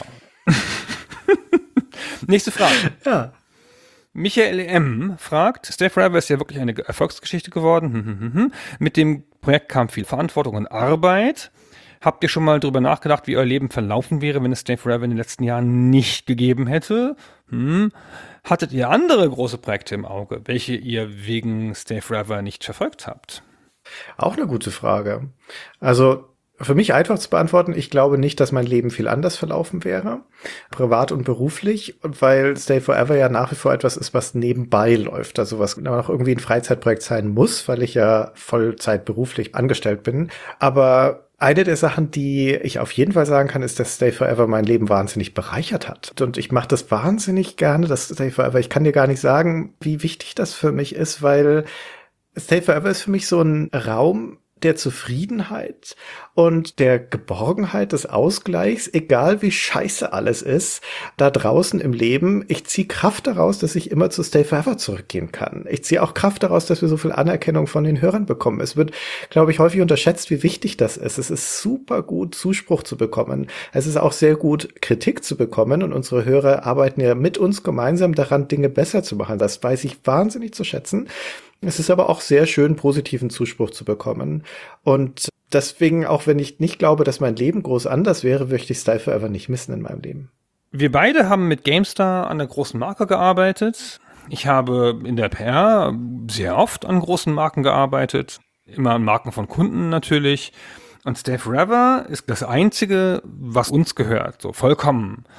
Nächste Frage. Ja. Michael M. fragt, Stay Forever ist ja wirklich eine Erfolgsgeschichte geworden. Mit dem Projekt kam viel Verantwortung und Arbeit. Habt ihr schon mal drüber nachgedacht, wie euer Leben verlaufen wäre, wenn es Stay Forever in den letzten Jahren nicht gegeben hätte? Hm. Hattet ihr andere große Projekte im Auge, welche ihr wegen Stay Forever nicht verfolgt habt? Auch eine gute Frage. Also für mich einfach zu beantworten, ich glaube nicht, dass mein Leben viel anders verlaufen wäre, privat und beruflich, weil Stay Forever ja nach wie vor etwas ist, was nebenbei läuft, also was noch irgendwie ein Freizeitprojekt sein muss, weil ich ja Vollzeit beruflich angestellt bin. Aber eine der Sachen, die ich auf jeden Fall sagen kann, ist, dass Stay Forever mein Leben wahnsinnig bereichert hat. Und ich mache das wahnsinnig gerne, das Stay Forever. Ich kann dir gar nicht sagen, wie wichtig das für mich ist, weil Stay Forever ist für mich so ein Raum der Zufriedenheit und der Geborgenheit, des Ausgleichs, egal wie scheiße alles ist, da draußen im Leben. Ich ziehe Kraft daraus, dass ich immer zu Stay Forever zurückgehen kann. Ich ziehe auch Kraft daraus, dass wir so viel Anerkennung von den Hörern bekommen. Es wird, glaube ich, häufig unterschätzt, wie wichtig das ist. Es ist super gut, Zuspruch zu bekommen. Es ist auch sehr gut, Kritik zu bekommen. Und unsere Hörer arbeiten ja mit uns gemeinsam daran, Dinge besser zu machen. Das weiß ich wahnsinnig zu schätzen. Es ist aber auch sehr schön, positiven Zuspruch zu bekommen. Und deswegen, auch wenn ich nicht glaube, dass mein Leben groß anders wäre, möchte ich Stay Forever nicht missen in meinem Leben. Wir beide haben mit GameStar an der großen Marke gearbeitet. Ich habe in der P R sehr oft an großen Marken gearbeitet. Immer an Marken von Kunden natürlich. Und Stay Forever ist das Einzige, was uns gehört. So vollkommen.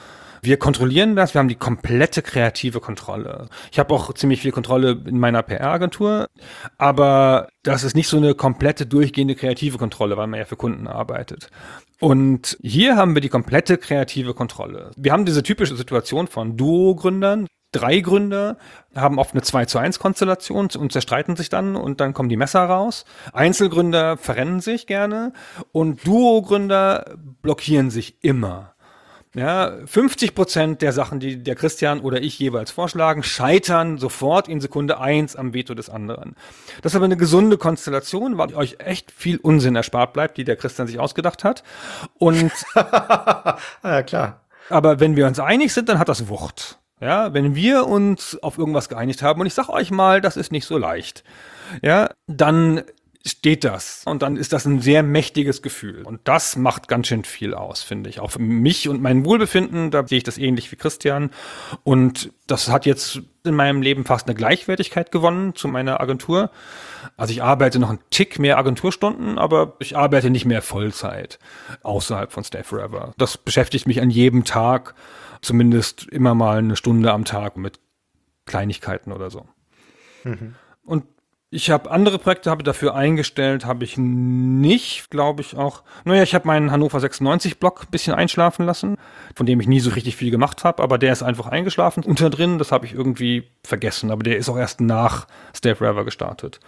Wir kontrollieren das, wir haben die komplette kreative Kontrolle. Ich habe auch ziemlich viel Kontrolle in meiner P R-Agentur, aber das ist nicht so eine komplette, durchgehende kreative Kontrolle, weil man ja für Kunden arbeitet. Und hier haben wir die komplette kreative Kontrolle. Wir haben diese typische Situation von Duo-Gründern. Drei Gründer haben oft eine zwei zu eins Konstellation und zerstreiten sich dann und dann kommen die Messer raus. Einzelgründer verrennen sich gerne und Duo-Gründer blockieren sich immer. Ja, fünfzig Prozent der Sachen, die der Christian oder ich jeweils vorschlagen, scheitern sofort in Sekunde eins am Veto des anderen. Das ist aber eine gesunde Konstellation, weil euch echt viel Unsinn erspart bleibt, die der Christian sich ausgedacht hat. Und ja, klar. Aber wenn wir uns einig sind, dann hat das Wucht. Ja, wenn wir uns auf irgendwas geeinigt haben, und ich sag euch mal, das ist nicht so leicht, ja, dann steht das. Und dann ist das ein sehr mächtiges Gefühl. Und das macht ganz schön viel aus, finde ich. Auch für mich und mein Wohlbefinden, da sehe ich das ähnlich wie Christian. Und das hat jetzt in meinem Leben fast eine Gleichwertigkeit gewonnen zu meiner Agentur. Also ich arbeite noch einen Tick mehr Agenturstunden, aber ich arbeite nicht mehr Vollzeit außerhalb von Stay Forever. Das beschäftigt mich an jedem Tag, zumindest immer mal eine Stunde am Tag mit Kleinigkeiten oder so. Mhm. Und ich habe andere Projekte, habe dafür eingestellt, habe ich nicht, glaube ich auch. Naja, ich habe meinen Hannover sechsundneunzig-Blog ein bisschen einschlafen lassen, von dem ich nie so richtig viel gemacht habe, aber der ist einfach eingeschlafen. Unter drin, das habe ich irgendwie vergessen, aber der ist auch erst nach Stay Forever gestartet.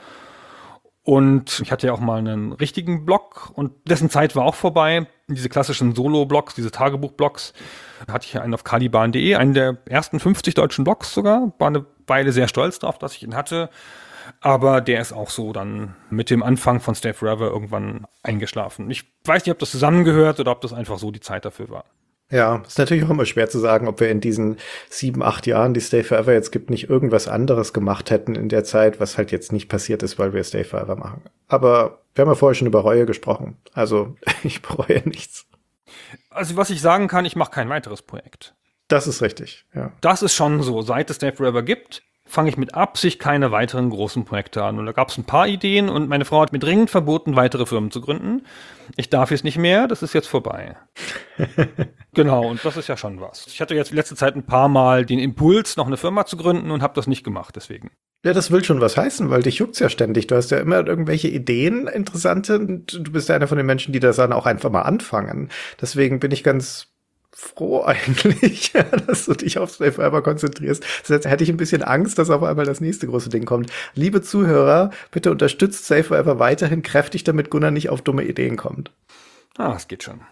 Und ich hatte ja auch mal einen richtigen Blog und dessen Zeit war auch vorbei. Diese klassischen Solo-Blogs, diese Tagebuch-Blogs, hatte ich ja einen auf caliban punkt de, einen der ersten fünfzig deutschen Blogs sogar. War eine Weile sehr stolz darauf, dass ich ihn hatte. Aber der ist auch so dann mit dem Anfang von Stay Forever irgendwann eingeschlafen. Ich weiß nicht, ob das zusammengehört oder ob das einfach so die Zeit dafür war. Ja, ist natürlich auch immer schwer zu sagen, ob wir in diesen sieben, acht Jahren, die Stay Forever jetzt gibt, nicht irgendwas anderes gemacht hätten in der Zeit, was halt jetzt nicht passiert ist, weil wir Stay Forever machen. Aber wir haben ja vorher schon über Reue gesprochen. Also ich bereue nichts. Also was ich sagen kann, ich mache kein weiteres Projekt. Das ist richtig, ja. Das ist schon so. Seit es Stay Forever gibt, fange ich mit Absicht keine weiteren großen Projekte an. Und da gab es ein paar Ideen und meine Frau hat mir dringend verboten, weitere Firmen zu gründen. Ich darf jetzt nicht mehr, das ist jetzt vorbei. Genau, und das ist ja schon was. Ich hatte jetzt in letzter Zeit ein paar Mal den Impuls, noch eine Firma zu gründen und habe das nicht gemacht, deswegen. Ja, das will schon was heißen, weil dich juckt's ja ständig. Du hast ja immer irgendwelche Ideen, interessante, und du bist ja einer von den Menschen, die das dann auch einfach mal anfangen. Deswegen bin ich ganz froh eigentlich, dass du dich auf Stay Forever konzentrierst. Das hätte ich ein bisschen Angst, dass auf einmal das nächste große Ding kommt. Liebe Zuhörer, bitte unterstützt Stay Forever weiterhin kräftig, damit Gunnar nicht auf dumme Ideen kommt. Ah, es geht schon.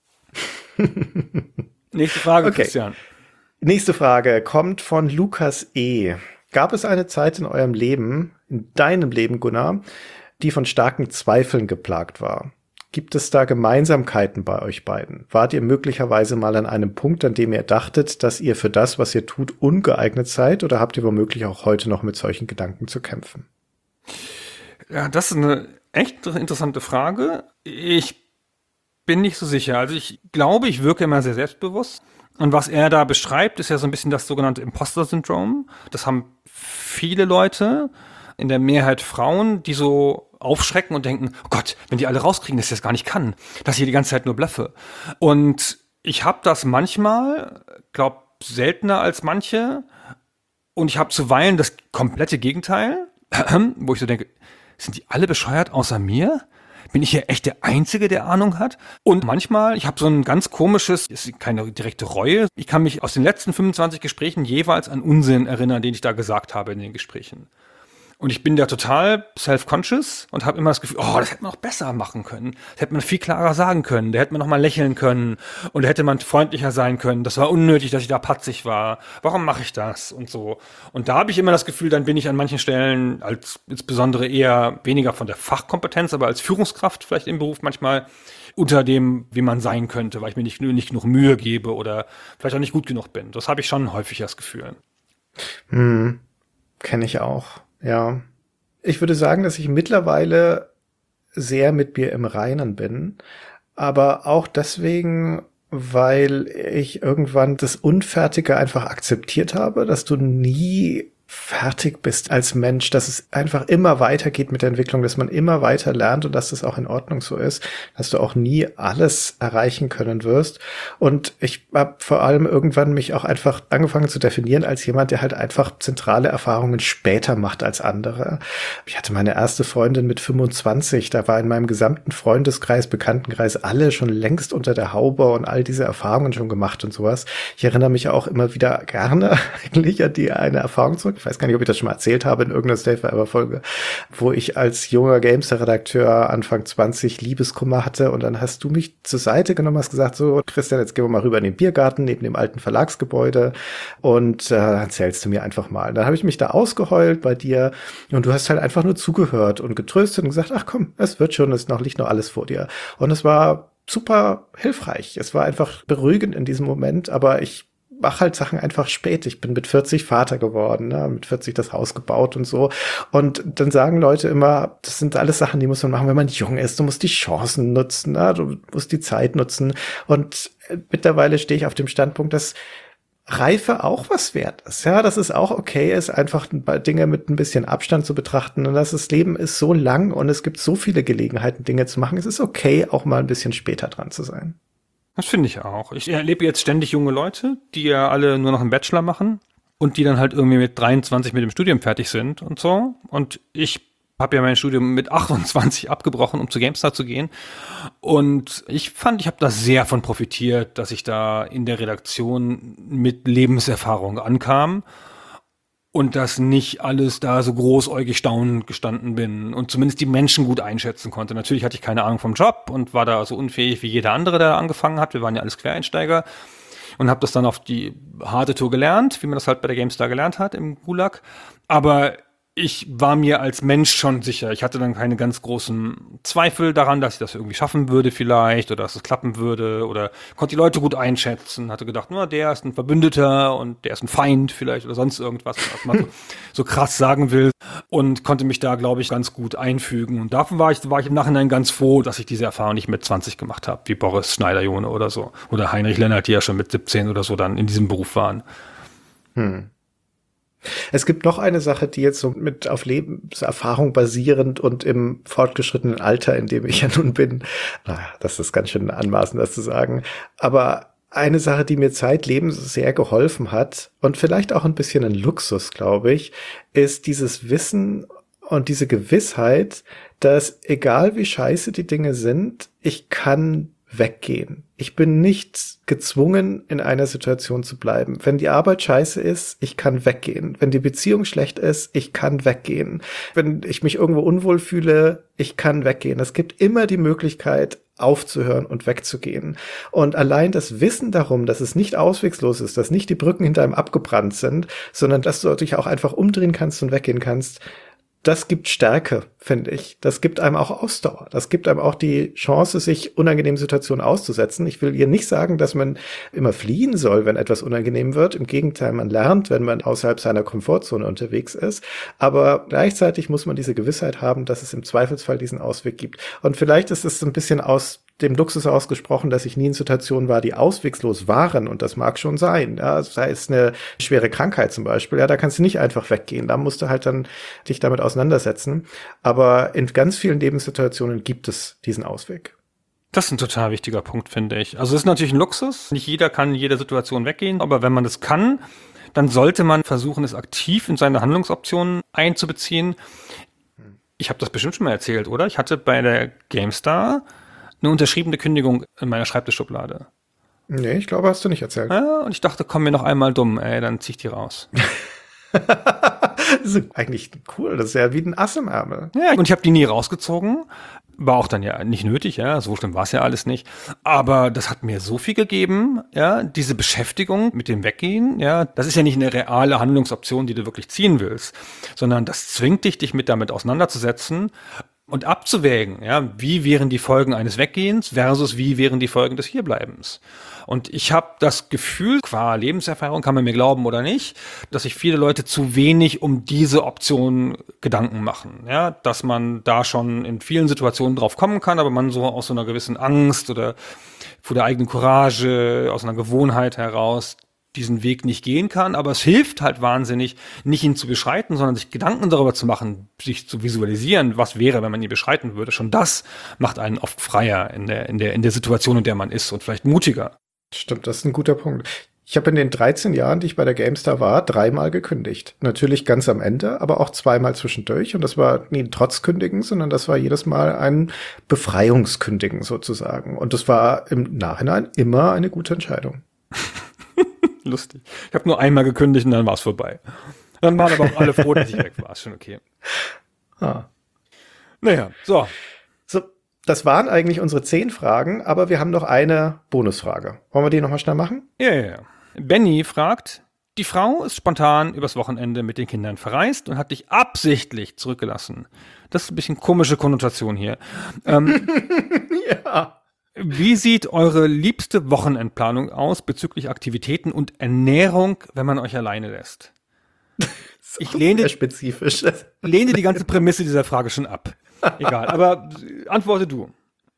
Nächste Frage, okay. Christian. Nächste Frage kommt von Lukas E. Gab es eine Zeit in eurem Leben, in deinem Leben, Gunnar, die von starken Zweifeln geplagt war? Gibt es da Gemeinsamkeiten bei euch beiden? Wart ihr möglicherweise mal an einem Punkt, an dem ihr dachtet, dass ihr für das, was ihr tut, ungeeignet seid? Oder habt ihr womöglich auch heute noch mit solchen Gedanken zu kämpfen? Ja, das ist eine echt interessante Frage. Ich bin nicht so sicher. Also ich glaube, ich wirke immer sehr selbstbewusst. Und was er da beschreibt, ist ja so ein bisschen das sogenannte Imposter-Syndrom. Das haben viele Leute, in der Mehrheit Frauen, die so aufschrecken und denken, oh Gott, wenn die alle rauskriegen, dass ich das gar nicht kann, dass ich die ganze Zeit nur blöffe. Und ich habe das manchmal, glaube seltener als manche, und ich habe zuweilen das komplette Gegenteil, wo ich so denke, sind die alle bescheuert außer mir? Bin ich hier echt der Einzige, der Ahnung hat? Und manchmal, ich habe so ein ganz komisches, ist keine direkte Reue, ich kann mich aus den letzten fünfundzwanzig Gesprächen jeweils an Unsinn erinnern, den ich da gesagt habe in den Gesprächen. Und ich bin da total self-conscious und habe immer das Gefühl, oh, das hätte man noch besser machen können. Das hätte man viel klarer sagen können. Da hätte man noch mal lächeln können. Und da hätte man freundlicher sein können. Das war unnötig, dass ich da patzig war. Warum mache ich das? Und so. Und da habe ich immer das Gefühl, dann bin ich an manchen Stellen als insbesondere eher weniger von der Fachkompetenz, aber als Führungskraft vielleicht im Beruf manchmal unter dem, wie man sein könnte, weil ich mir nicht, nicht genug Mühe gebe oder vielleicht auch nicht gut genug bin. Das habe ich schon häufig das Gefühl. Hm, kenne ich auch. Ja, ich würde sagen, dass ich mittlerweile sehr mit mir im Reinen bin, aber auch deswegen, weil ich irgendwann das Unfertige einfach akzeptiert habe, dass du nie fertig bist als Mensch, dass es einfach immer weitergeht mit der Entwicklung, dass man immer weiter lernt und dass das auch in Ordnung so ist, dass du auch nie alles erreichen können wirst. Und ich habe vor allem irgendwann mich auch einfach angefangen zu definieren als jemand, der halt einfach zentrale Erfahrungen später macht als andere. Ich hatte meine erste Freundin mit fünfundzwanzig, da war in meinem gesamten Freundeskreis, Bekanntenkreis alle schon längst unter der Haube und all diese Erfahrungen schon gemacht und sowas. Ich erinnere mich auch immer wieder gerne eigentlich an die eine Erfahrung zurück. Ich weiß gar nicht, ob ich das schon mal erzählt habe in irgendeiner Stay Forever Folge, wo ich als junger Gamester-Redakteur Anfang zwanzig Liebeskummer hatte und dann hast du mich zur Seite genommen, hast gesagt, so Christian, jetzt gehen wir mal rüber in den Biergarten neben dem alten Verlagsgebäude und äh, erzählst du mir einfach mal. Dann habe ich mich da ausgeheult bei dir und du hast halt einfach nur zugehört und getröstet und gesagt, ach komm, es wird schon, es noch liegt noch alles vor dir. Und es war super hilfreich. Es war einfach beruhigend in diesem Moment, aber ich mache halt Sachen einfach spät. Ich bin mit vierzig Vater geworden, ne? Mit vierzig das Haus gebaut und so. Und dann sagen Leute immer, das sind alles Sachen, die muss man machen, wenn man jung ist. Du musst die Chancen nutzen, ne? Du musst die Zeit nutzen. Und mittlerweile stehe ich auf dem Standpunkt, dass Reife auch was wert ist. Ja, dass es auch okay ist, einfach Dinge mit ein bisschen Abstand zu betrachten und dass das Leben ist so lang und es gibt so viele Gelegenheiten, Dinge zu machen. Es ist okay, auch mal ein bisschen später dran zu sein. Das finde ich auch. Ich erlebe jetzt ständig junge Leute, die ja alle nur noch einen Bachelor machen und die dann halt irgendwie mit dreiundzwanzig mit dem Studium fertig sind und so. Und ich habe ja mein Studium mit achtundzwanzig abgebrochen, um zu GameStar zu gehen. Und ich fand, ich habe da sehr von profitiert, dass ich da in der Redaktion mit Lebenserfahrung ankam. Und dass nicht alles da so großäugig staunend gestanden bin und zumindest die Menschen gut einschätzen konnte. Natürlich hatte ich keine Ahnung vom Job und war da so unfähig wie jeder andere, der angefangen hat. Wir waren ja alles Quereinsteiger und habe das dann auf die harte Tour gelernt, wie man das halt bei der GameStar gelernt hat im Gulag. Aber ich war mir als Mensch schon sicher. Ich hatte dann keine ganz großen Zweifel daran, dass ich das irgendwie schaffen würde vielleicht oder dass es klappen würde oder konnte die Leute gut einschätzen. Hatte gedacht, na, der ist ein Verbündeter und der ist ein Feind vielleicht oder sonst irgendwas, was man so, so krass sagen will und konnte mich da, glaube ich, ganz gut einfügen. Und davon war ich, war ich im Nachhinein ganz froh, dass ich diese Erfahrung nicht mit zwanzig gemacht habe, wie Boris Schneider-Jone oder so. Oder Heinrich Lennart, die ja schon mit siebzehn oder so dann in diesem Beruf waren. Hm. Es gibt noch eine Sache, die jetzt so mit auf Lebenserfahrung basierend und im fortgeschrittenen Alter, in dem ich ja nun bin, naja, das ist ganz schön anmaßend, das zu sagen, aber eine Sache, die mir zeitlebens sehr geholfen hat und vielleicht auch ein bisschen ein Luxus, glaube ich, ist dieses Wissen und diese Gewissheit, dass egal wie scheiße die Dinge sind, ich kann weggehen. Ich bin nicht gezwungen, in einer Situation zu bleiben. Wenn die Arbeit scheiße ist, ich kann weggehen. Wenn die Beziehung schlecht ist, ich kann weggehen. Wenn ich mich irgendwo unwohl fühle, ich kann weggehen. Es gibt immer die Möglichkeit, aufzuhören und wegzugehen. Und allein das Wissen darum, dass es nicht auswegslos ist, dass nicht die Brücken hinter einem abgebrannt sind, sondern dass du dich auch einfach umdrehen kannst und weggehen kannst, das gibt Stärke, finde ich. Das gibt einem auch Ausdauer. Das gibt einem auch die Chance, sich unangenehmen Situationen auszusetzen. Ich will hier nicht sagen, dass man immer fliehen soll, wenn etwas unangenehm wird. Im Gegenteil, man lernt, wenn man außerhalb seiner Komfortzone unterwegs ist. Aber gleichzeitig muss man diese Gewissheit haben, dass es im Zweifelsfall diesen Ausweg gibt. Und vielleicht ist es ein bisschen aus dem Luxus ausgesprochen, dass ich nie in Situationen war, die auswegslos waren. Und das mag schon sein. Ja, sei es eine schwere Krankheit zum Beispiel. Ja, da kannst du nicht einfach weggehen. Da musst du halt dann dich damit auseinandersetzen. Aber in ganz vielen Lebenssituationen gibt es diesen Ausweg. Das ist ein total wichtiger Punkt, finde ich. Also es ist natürlich ein Luxus. Nicht jeder kann in jeder Situation weggehen. Aber wenn man das kann, dann sollte man versuchen, es aktiv in seine Handlungsoptionen einzubeziehen. Ich habe das bestimmt schon mal erzählt, oder? Ich hatte bei der GameStar eine unterschriebene Kündigung in meiner Schreibtischschublade. Nee, ich glaube, hast du nicht erzählt. Ja, und ich dachte, komm mir noch einmal dumm, ey, dann zieh ich die raus. Das ist eigentlich cool, das ist ja wie ein Ass im Ärmel. Ja, und ich habe die nie rausgezogen. War auch dann ja nicht nötig, ja, so schlimm war es ja alles nicht. Aber das hat mir so viel gegeben, ja, diese Beschäftigung mit dem Weggehen, ja, das ist ja nicht eine reale Handlungsoption, die du wirklich ziehen willst, sondern das zwingt dich, dich mit damit auseinanderzusetzen und abzuwägen, ja, wie wären die Folgen eines Weggehens versus wie wären die Folgen des Hierbleibens. Und ich habe das Gefühl, qua Lebenserfahrung, kann man mir glauben oder nicht, dass sich viele Leute zu wenig um diese Option Gedanken machen, ja, dass man da schon in vielen Situationen drauf kommen kann, aber man so aus so einer gewissen Angst oder vor der eigenen Courage, aus einer Gewohnheit heraus diesen Weg nicht gehen kann, aber es hilft halt wahnsinnig, nicht ihn zu beschreiten, sondern sich Gedanken darüber zu machen, sich zu visualisieren, was wäre, wenn man ihn beschreiten würde. Schon das macht einen oft freier in der, in der, in der Situation, in der man ist und vielleicht mutiger. Stimmt, das ist ein guter Punkt. Ich habe in den dreizehn Jahren, die ich bei der GameStar war, dreimal gekündigt. Natürlich ganz am Ende, aber auch zweimal zwischendurch. Und das war nie ein Trotzkündigen, sondern das war jedes Mal ein Befreiungskündigen sozusagen. Und das war im Nachhinein immer eine gute Entscheidung. Lustig. Ich habe nur einmal gekündigt und dann war es vorbei. Dann waren aber auch alle froh, dass ich weg war. Ist schon okay. Ah. Naja, so. So, das waren eigentlich unsere zehn Fragen, aber wir haben noch eine Bonusfrage. Wollen wir die nochmal schnell machen? Ja, ja, ja. Benny fragt, die Frau ist spontan übers Wochenende mit den Kindern verreist und hat dich absichtlich zurückgelassen. Das ist ein bisschen komische Konnotation hier. Ähm, Ja. Wie sieht eure liebste Wochenendplanung aus bezüglich Aktivitäten und Ernährung, wenn man euch alleine lässt? Ich lehne, Sehr spezifisch. lehne die ganze Prämisse dieser Frage schon ab. Egal, aber antworte du.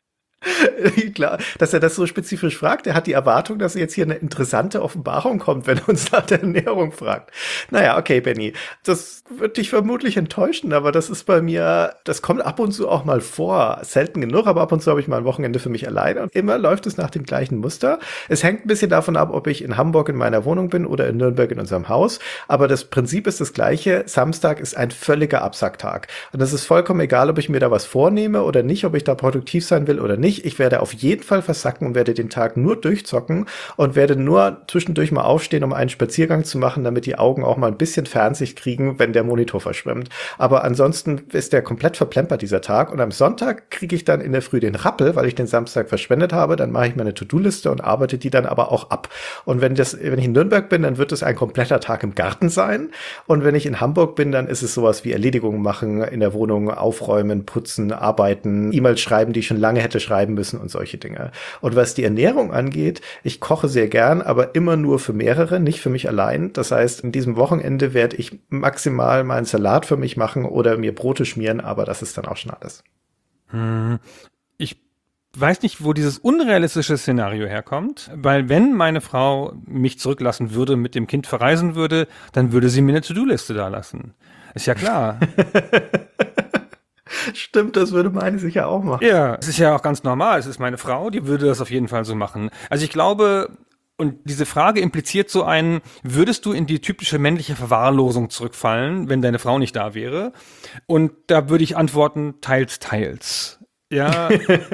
Klar, dass er das so spezifisch fragt. Er hat die Erwartung, dass jetzt hier eine interessante Offenbarung kommt, wenn er uns nach der Ernährung fragt. Naja, okay, Benny, das wird dich vermutlich enttäuschen, aber das ist bei mir, das kommt ab und zu auch mal vor. Selten genug, aber ab und zu habe ich mal ein Wochenende für mich alleine und immer läuft es nach dem gleichen Muster. Es hängt ein bisschen davon ab, ob ich in Hamburg in meiner Wohnung bin oder in Nürnberg in unserem Haus, aber das Prinzip ist das gleiche. Samstag ist ein völliger Absacktag. Und das ist vollkommen egal, ob ich mir da was vornehme oder nicht, ob ich da produktiv sein will oder nicht. Ich werde auf jeden Fall versacken und werde den Tag nur durchzocken und werde nur zwischendurch mal aufstehen, um einen Spaziergang zu machen, damit die Augen auch mal ein bisschen Fernsicht kriegen, wenn der Monitor verschwimmt. Aber ansonsten ist der komplett verplempert, dieser Tag. Und am Sonntag kriege ich dann in der Früh den Rappel, weil ich den Samstag verschwendet habe. Dann mache ich meine To-Do-Liste und arbeite die dann aber auch ab. Und wenn das, wenn ich in Nürnberg bin, dann wird es ein kompletter Tag im Garten sein. Und wenn ich in Hamburg bin, dann ist es sowas wie Erledigungen machen, in der Wohnung aufräumen, putzen, arbeiten, E-Mails schreiben, die ich schon lange hätte schreiben müssen und solche Dinge. Und was die Ernährung angeht, ich koche sehr gern, aber immer nur für mehrere, nicht für mich allein. Das heißt, in diesem Wochenende werde ich maximal mal einen Salat für mich machen oder mir Brote schmieren, aber das ist dann auch schon alles. Hm, ich weiß nicht, wo dieses unrealistische Szenario herkommt, weil wenn meine Frau mich zurücklassen würde, mit dem Kind verreisen würde, dann würde sie mir eine To-Do-Liste da lassen. Ist ja klar. Stimmt, das würde meine sicher auch machen. Ja, es ist ja auch ganz normal. Es ist meine Frau, die würde das auf jeden Fall so machen. Also ich glaube, und diese Frage impliziert so einen, würdest du in die typische männliche Verwahrlosung zurückfallen, wenn deine Frau nicht da wäre? Und da würde ich antworten, teils, teils. Ja,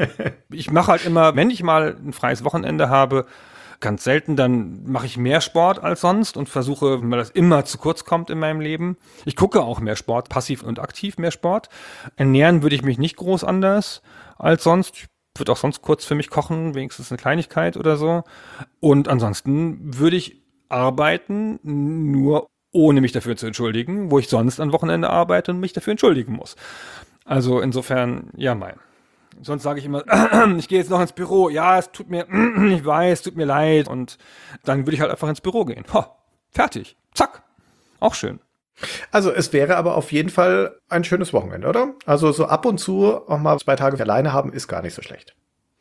ich mache halt immer, wenn ich mal ein freies Wochenende habe, ganz selten, dann mache ich mehr Sport als sonst und versuche, weil das immer zu kurz kommt in meinem Leben. Ich gucke auch mehr Sport, passiv und aktiv mehr Sport. Ernähren würde ich mich nicht groß anders als sonst. Ich würde auch sonst kurz für mich kochen, wenigstens eine Kleinigkeit oder so. Und ansonsten würde ich arbeiten, nur ohne mich dafür zu entschuldigen, wo ich sonst am Wochenende arbeite und mich dafür entschuldigen muss. Also insofern, ja, mein. Sonst sage ich immer, ich gehe jetzt noch ins Büro. Ja, es tut mir, ich weiß, tut mir leid. Und dann würde ich halt einfach ins Büro gehen. Ho, fertig. Zack. Auch schön. Also es wäre aber auf jeden Fall ein schönes Wochenende, oder? Also so ab und zu auch mal zwei Tage alleine haben, ist gar nicht so schlecht.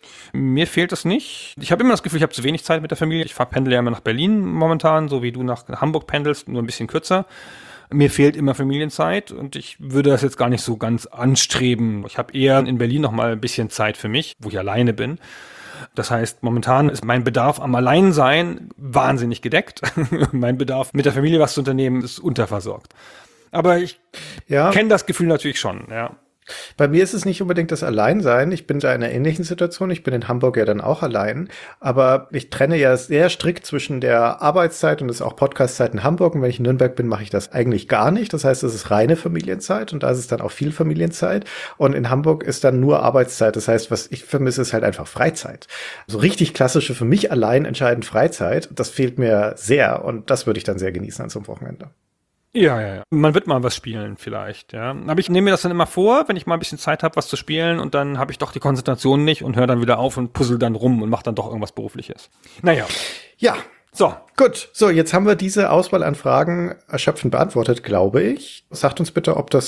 Mir fehlt es nicht. Ich habe immer das Gefühl, ich habe zu wenig Zeit mit der Familie. Ich pendle ja immer nach Berlin momentan, so wie du nach Hamburg pendelst, nur ein bisschen kürzer. Mir fehlt immer Familienzeit und ich würde das jetzt gar nicht so ganz anstreben. Ich habe eher in Berlin noch mal ein bisschen Zeit für mich, wo ich alleine bin. Das heißt, momentan ist mein Bedarf am Alleinsein wahnsinnig gedeckt. Mein Bedarf, mit der Familie was zu unternehmen, ist unterversorgt. Aber ich ja. kenne das Gefühl natürlich schon, ja. Bei mir ist es nicht unbedingt das Alleinsein. Ich bin da in einer ähnlichen Situation. Ich bin in Hamburg ja dann auch allein. Aber ich trenne ja sehr strikt zwischen der Arbeitszeit und das ist auch Podcastzeit in Hamburg. Und wenn ich in Nürnberg bin, mache ich das eigentlich gar nicht. Das heißt, es ist reine Familienzeit und da ist es dann auch viel Familienzeit. Und in Hamburg ist dann nur Arbeitszeit. Das heißt, was ich vermisse, ist halt einfach Freizeit. So richtig klassische, für mich allein entscheidend Freizeit. Das fehlt mir sehr und das würde ich dann sehr genießen an so einem Wochenende. Ja, ja, ja. Man wird mal was spielen vielleicht, ja. Aber ich nehme mir das dann immer vor, wenn ich mal ein bisschen Zeit habe, was zu spielen und dann habe ich doch die Konzentration nicht und höre dann wieder auf und puzzle dann rum und mache dann doch irgendwas Berufliches. Naja. Ja. So. Gut. So, jetzt haben wir diese Auswahl an Fragen erschöpfend beantwortet, glaube ich. Sagt uns bitte, ob das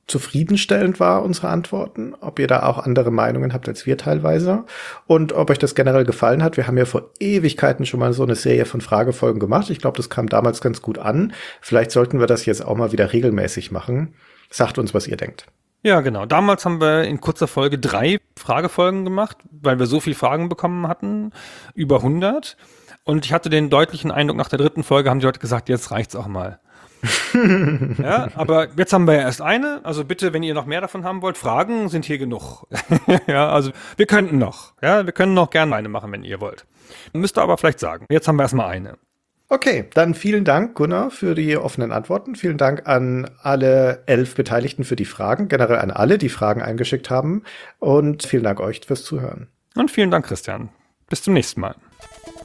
zufriedenstellend war, unsere Antworten, ob ihr da auch andere Meinungen habt als wir teilweise und ob euch das generell gefallen hat. Wir haben ja vor Ewigkeiten schon mal so eine Serie von Fragefolgen gemacht. Ich glaube, das kam damals ganz gut an. Vielleicht sollten wir das jetzt auch mal wieder regelmäßig machen. Sagt uns, was ihr denkt. Ja, genau. Damals haben wir in kurzer Folge drei Fragefolgen gemacht, weil wir so viele Fragen bekommen hatten, über hundert. Und ich hatte den deutlichen Eindruck, nach der dritten Folge haben die Leute gesagt, jetzt reicht's auch mal. Ja, aber jetzt haben wir ja erst eine, also bitte, wenn ihr noch mehr davon haben wollt, Fragen sind hier genug. Ja, also wir könnten noch, ja, wir können noch gerne eine machen, wenn ihr wollt. Müsst ihr aber vielleicht sagen, jetzt haben wir erstmal eine. Okay, dann vielen Dank, Gunnar, für die offenen Antworten. Vielen Dank an alle elf Beteiligten für die Fragen, generell an alle, die Fragen eingeschickt haben. Und vielen Dank euch fürs Zuhören. Und vielen Dank, Christian. Bis zum nächsten Mal.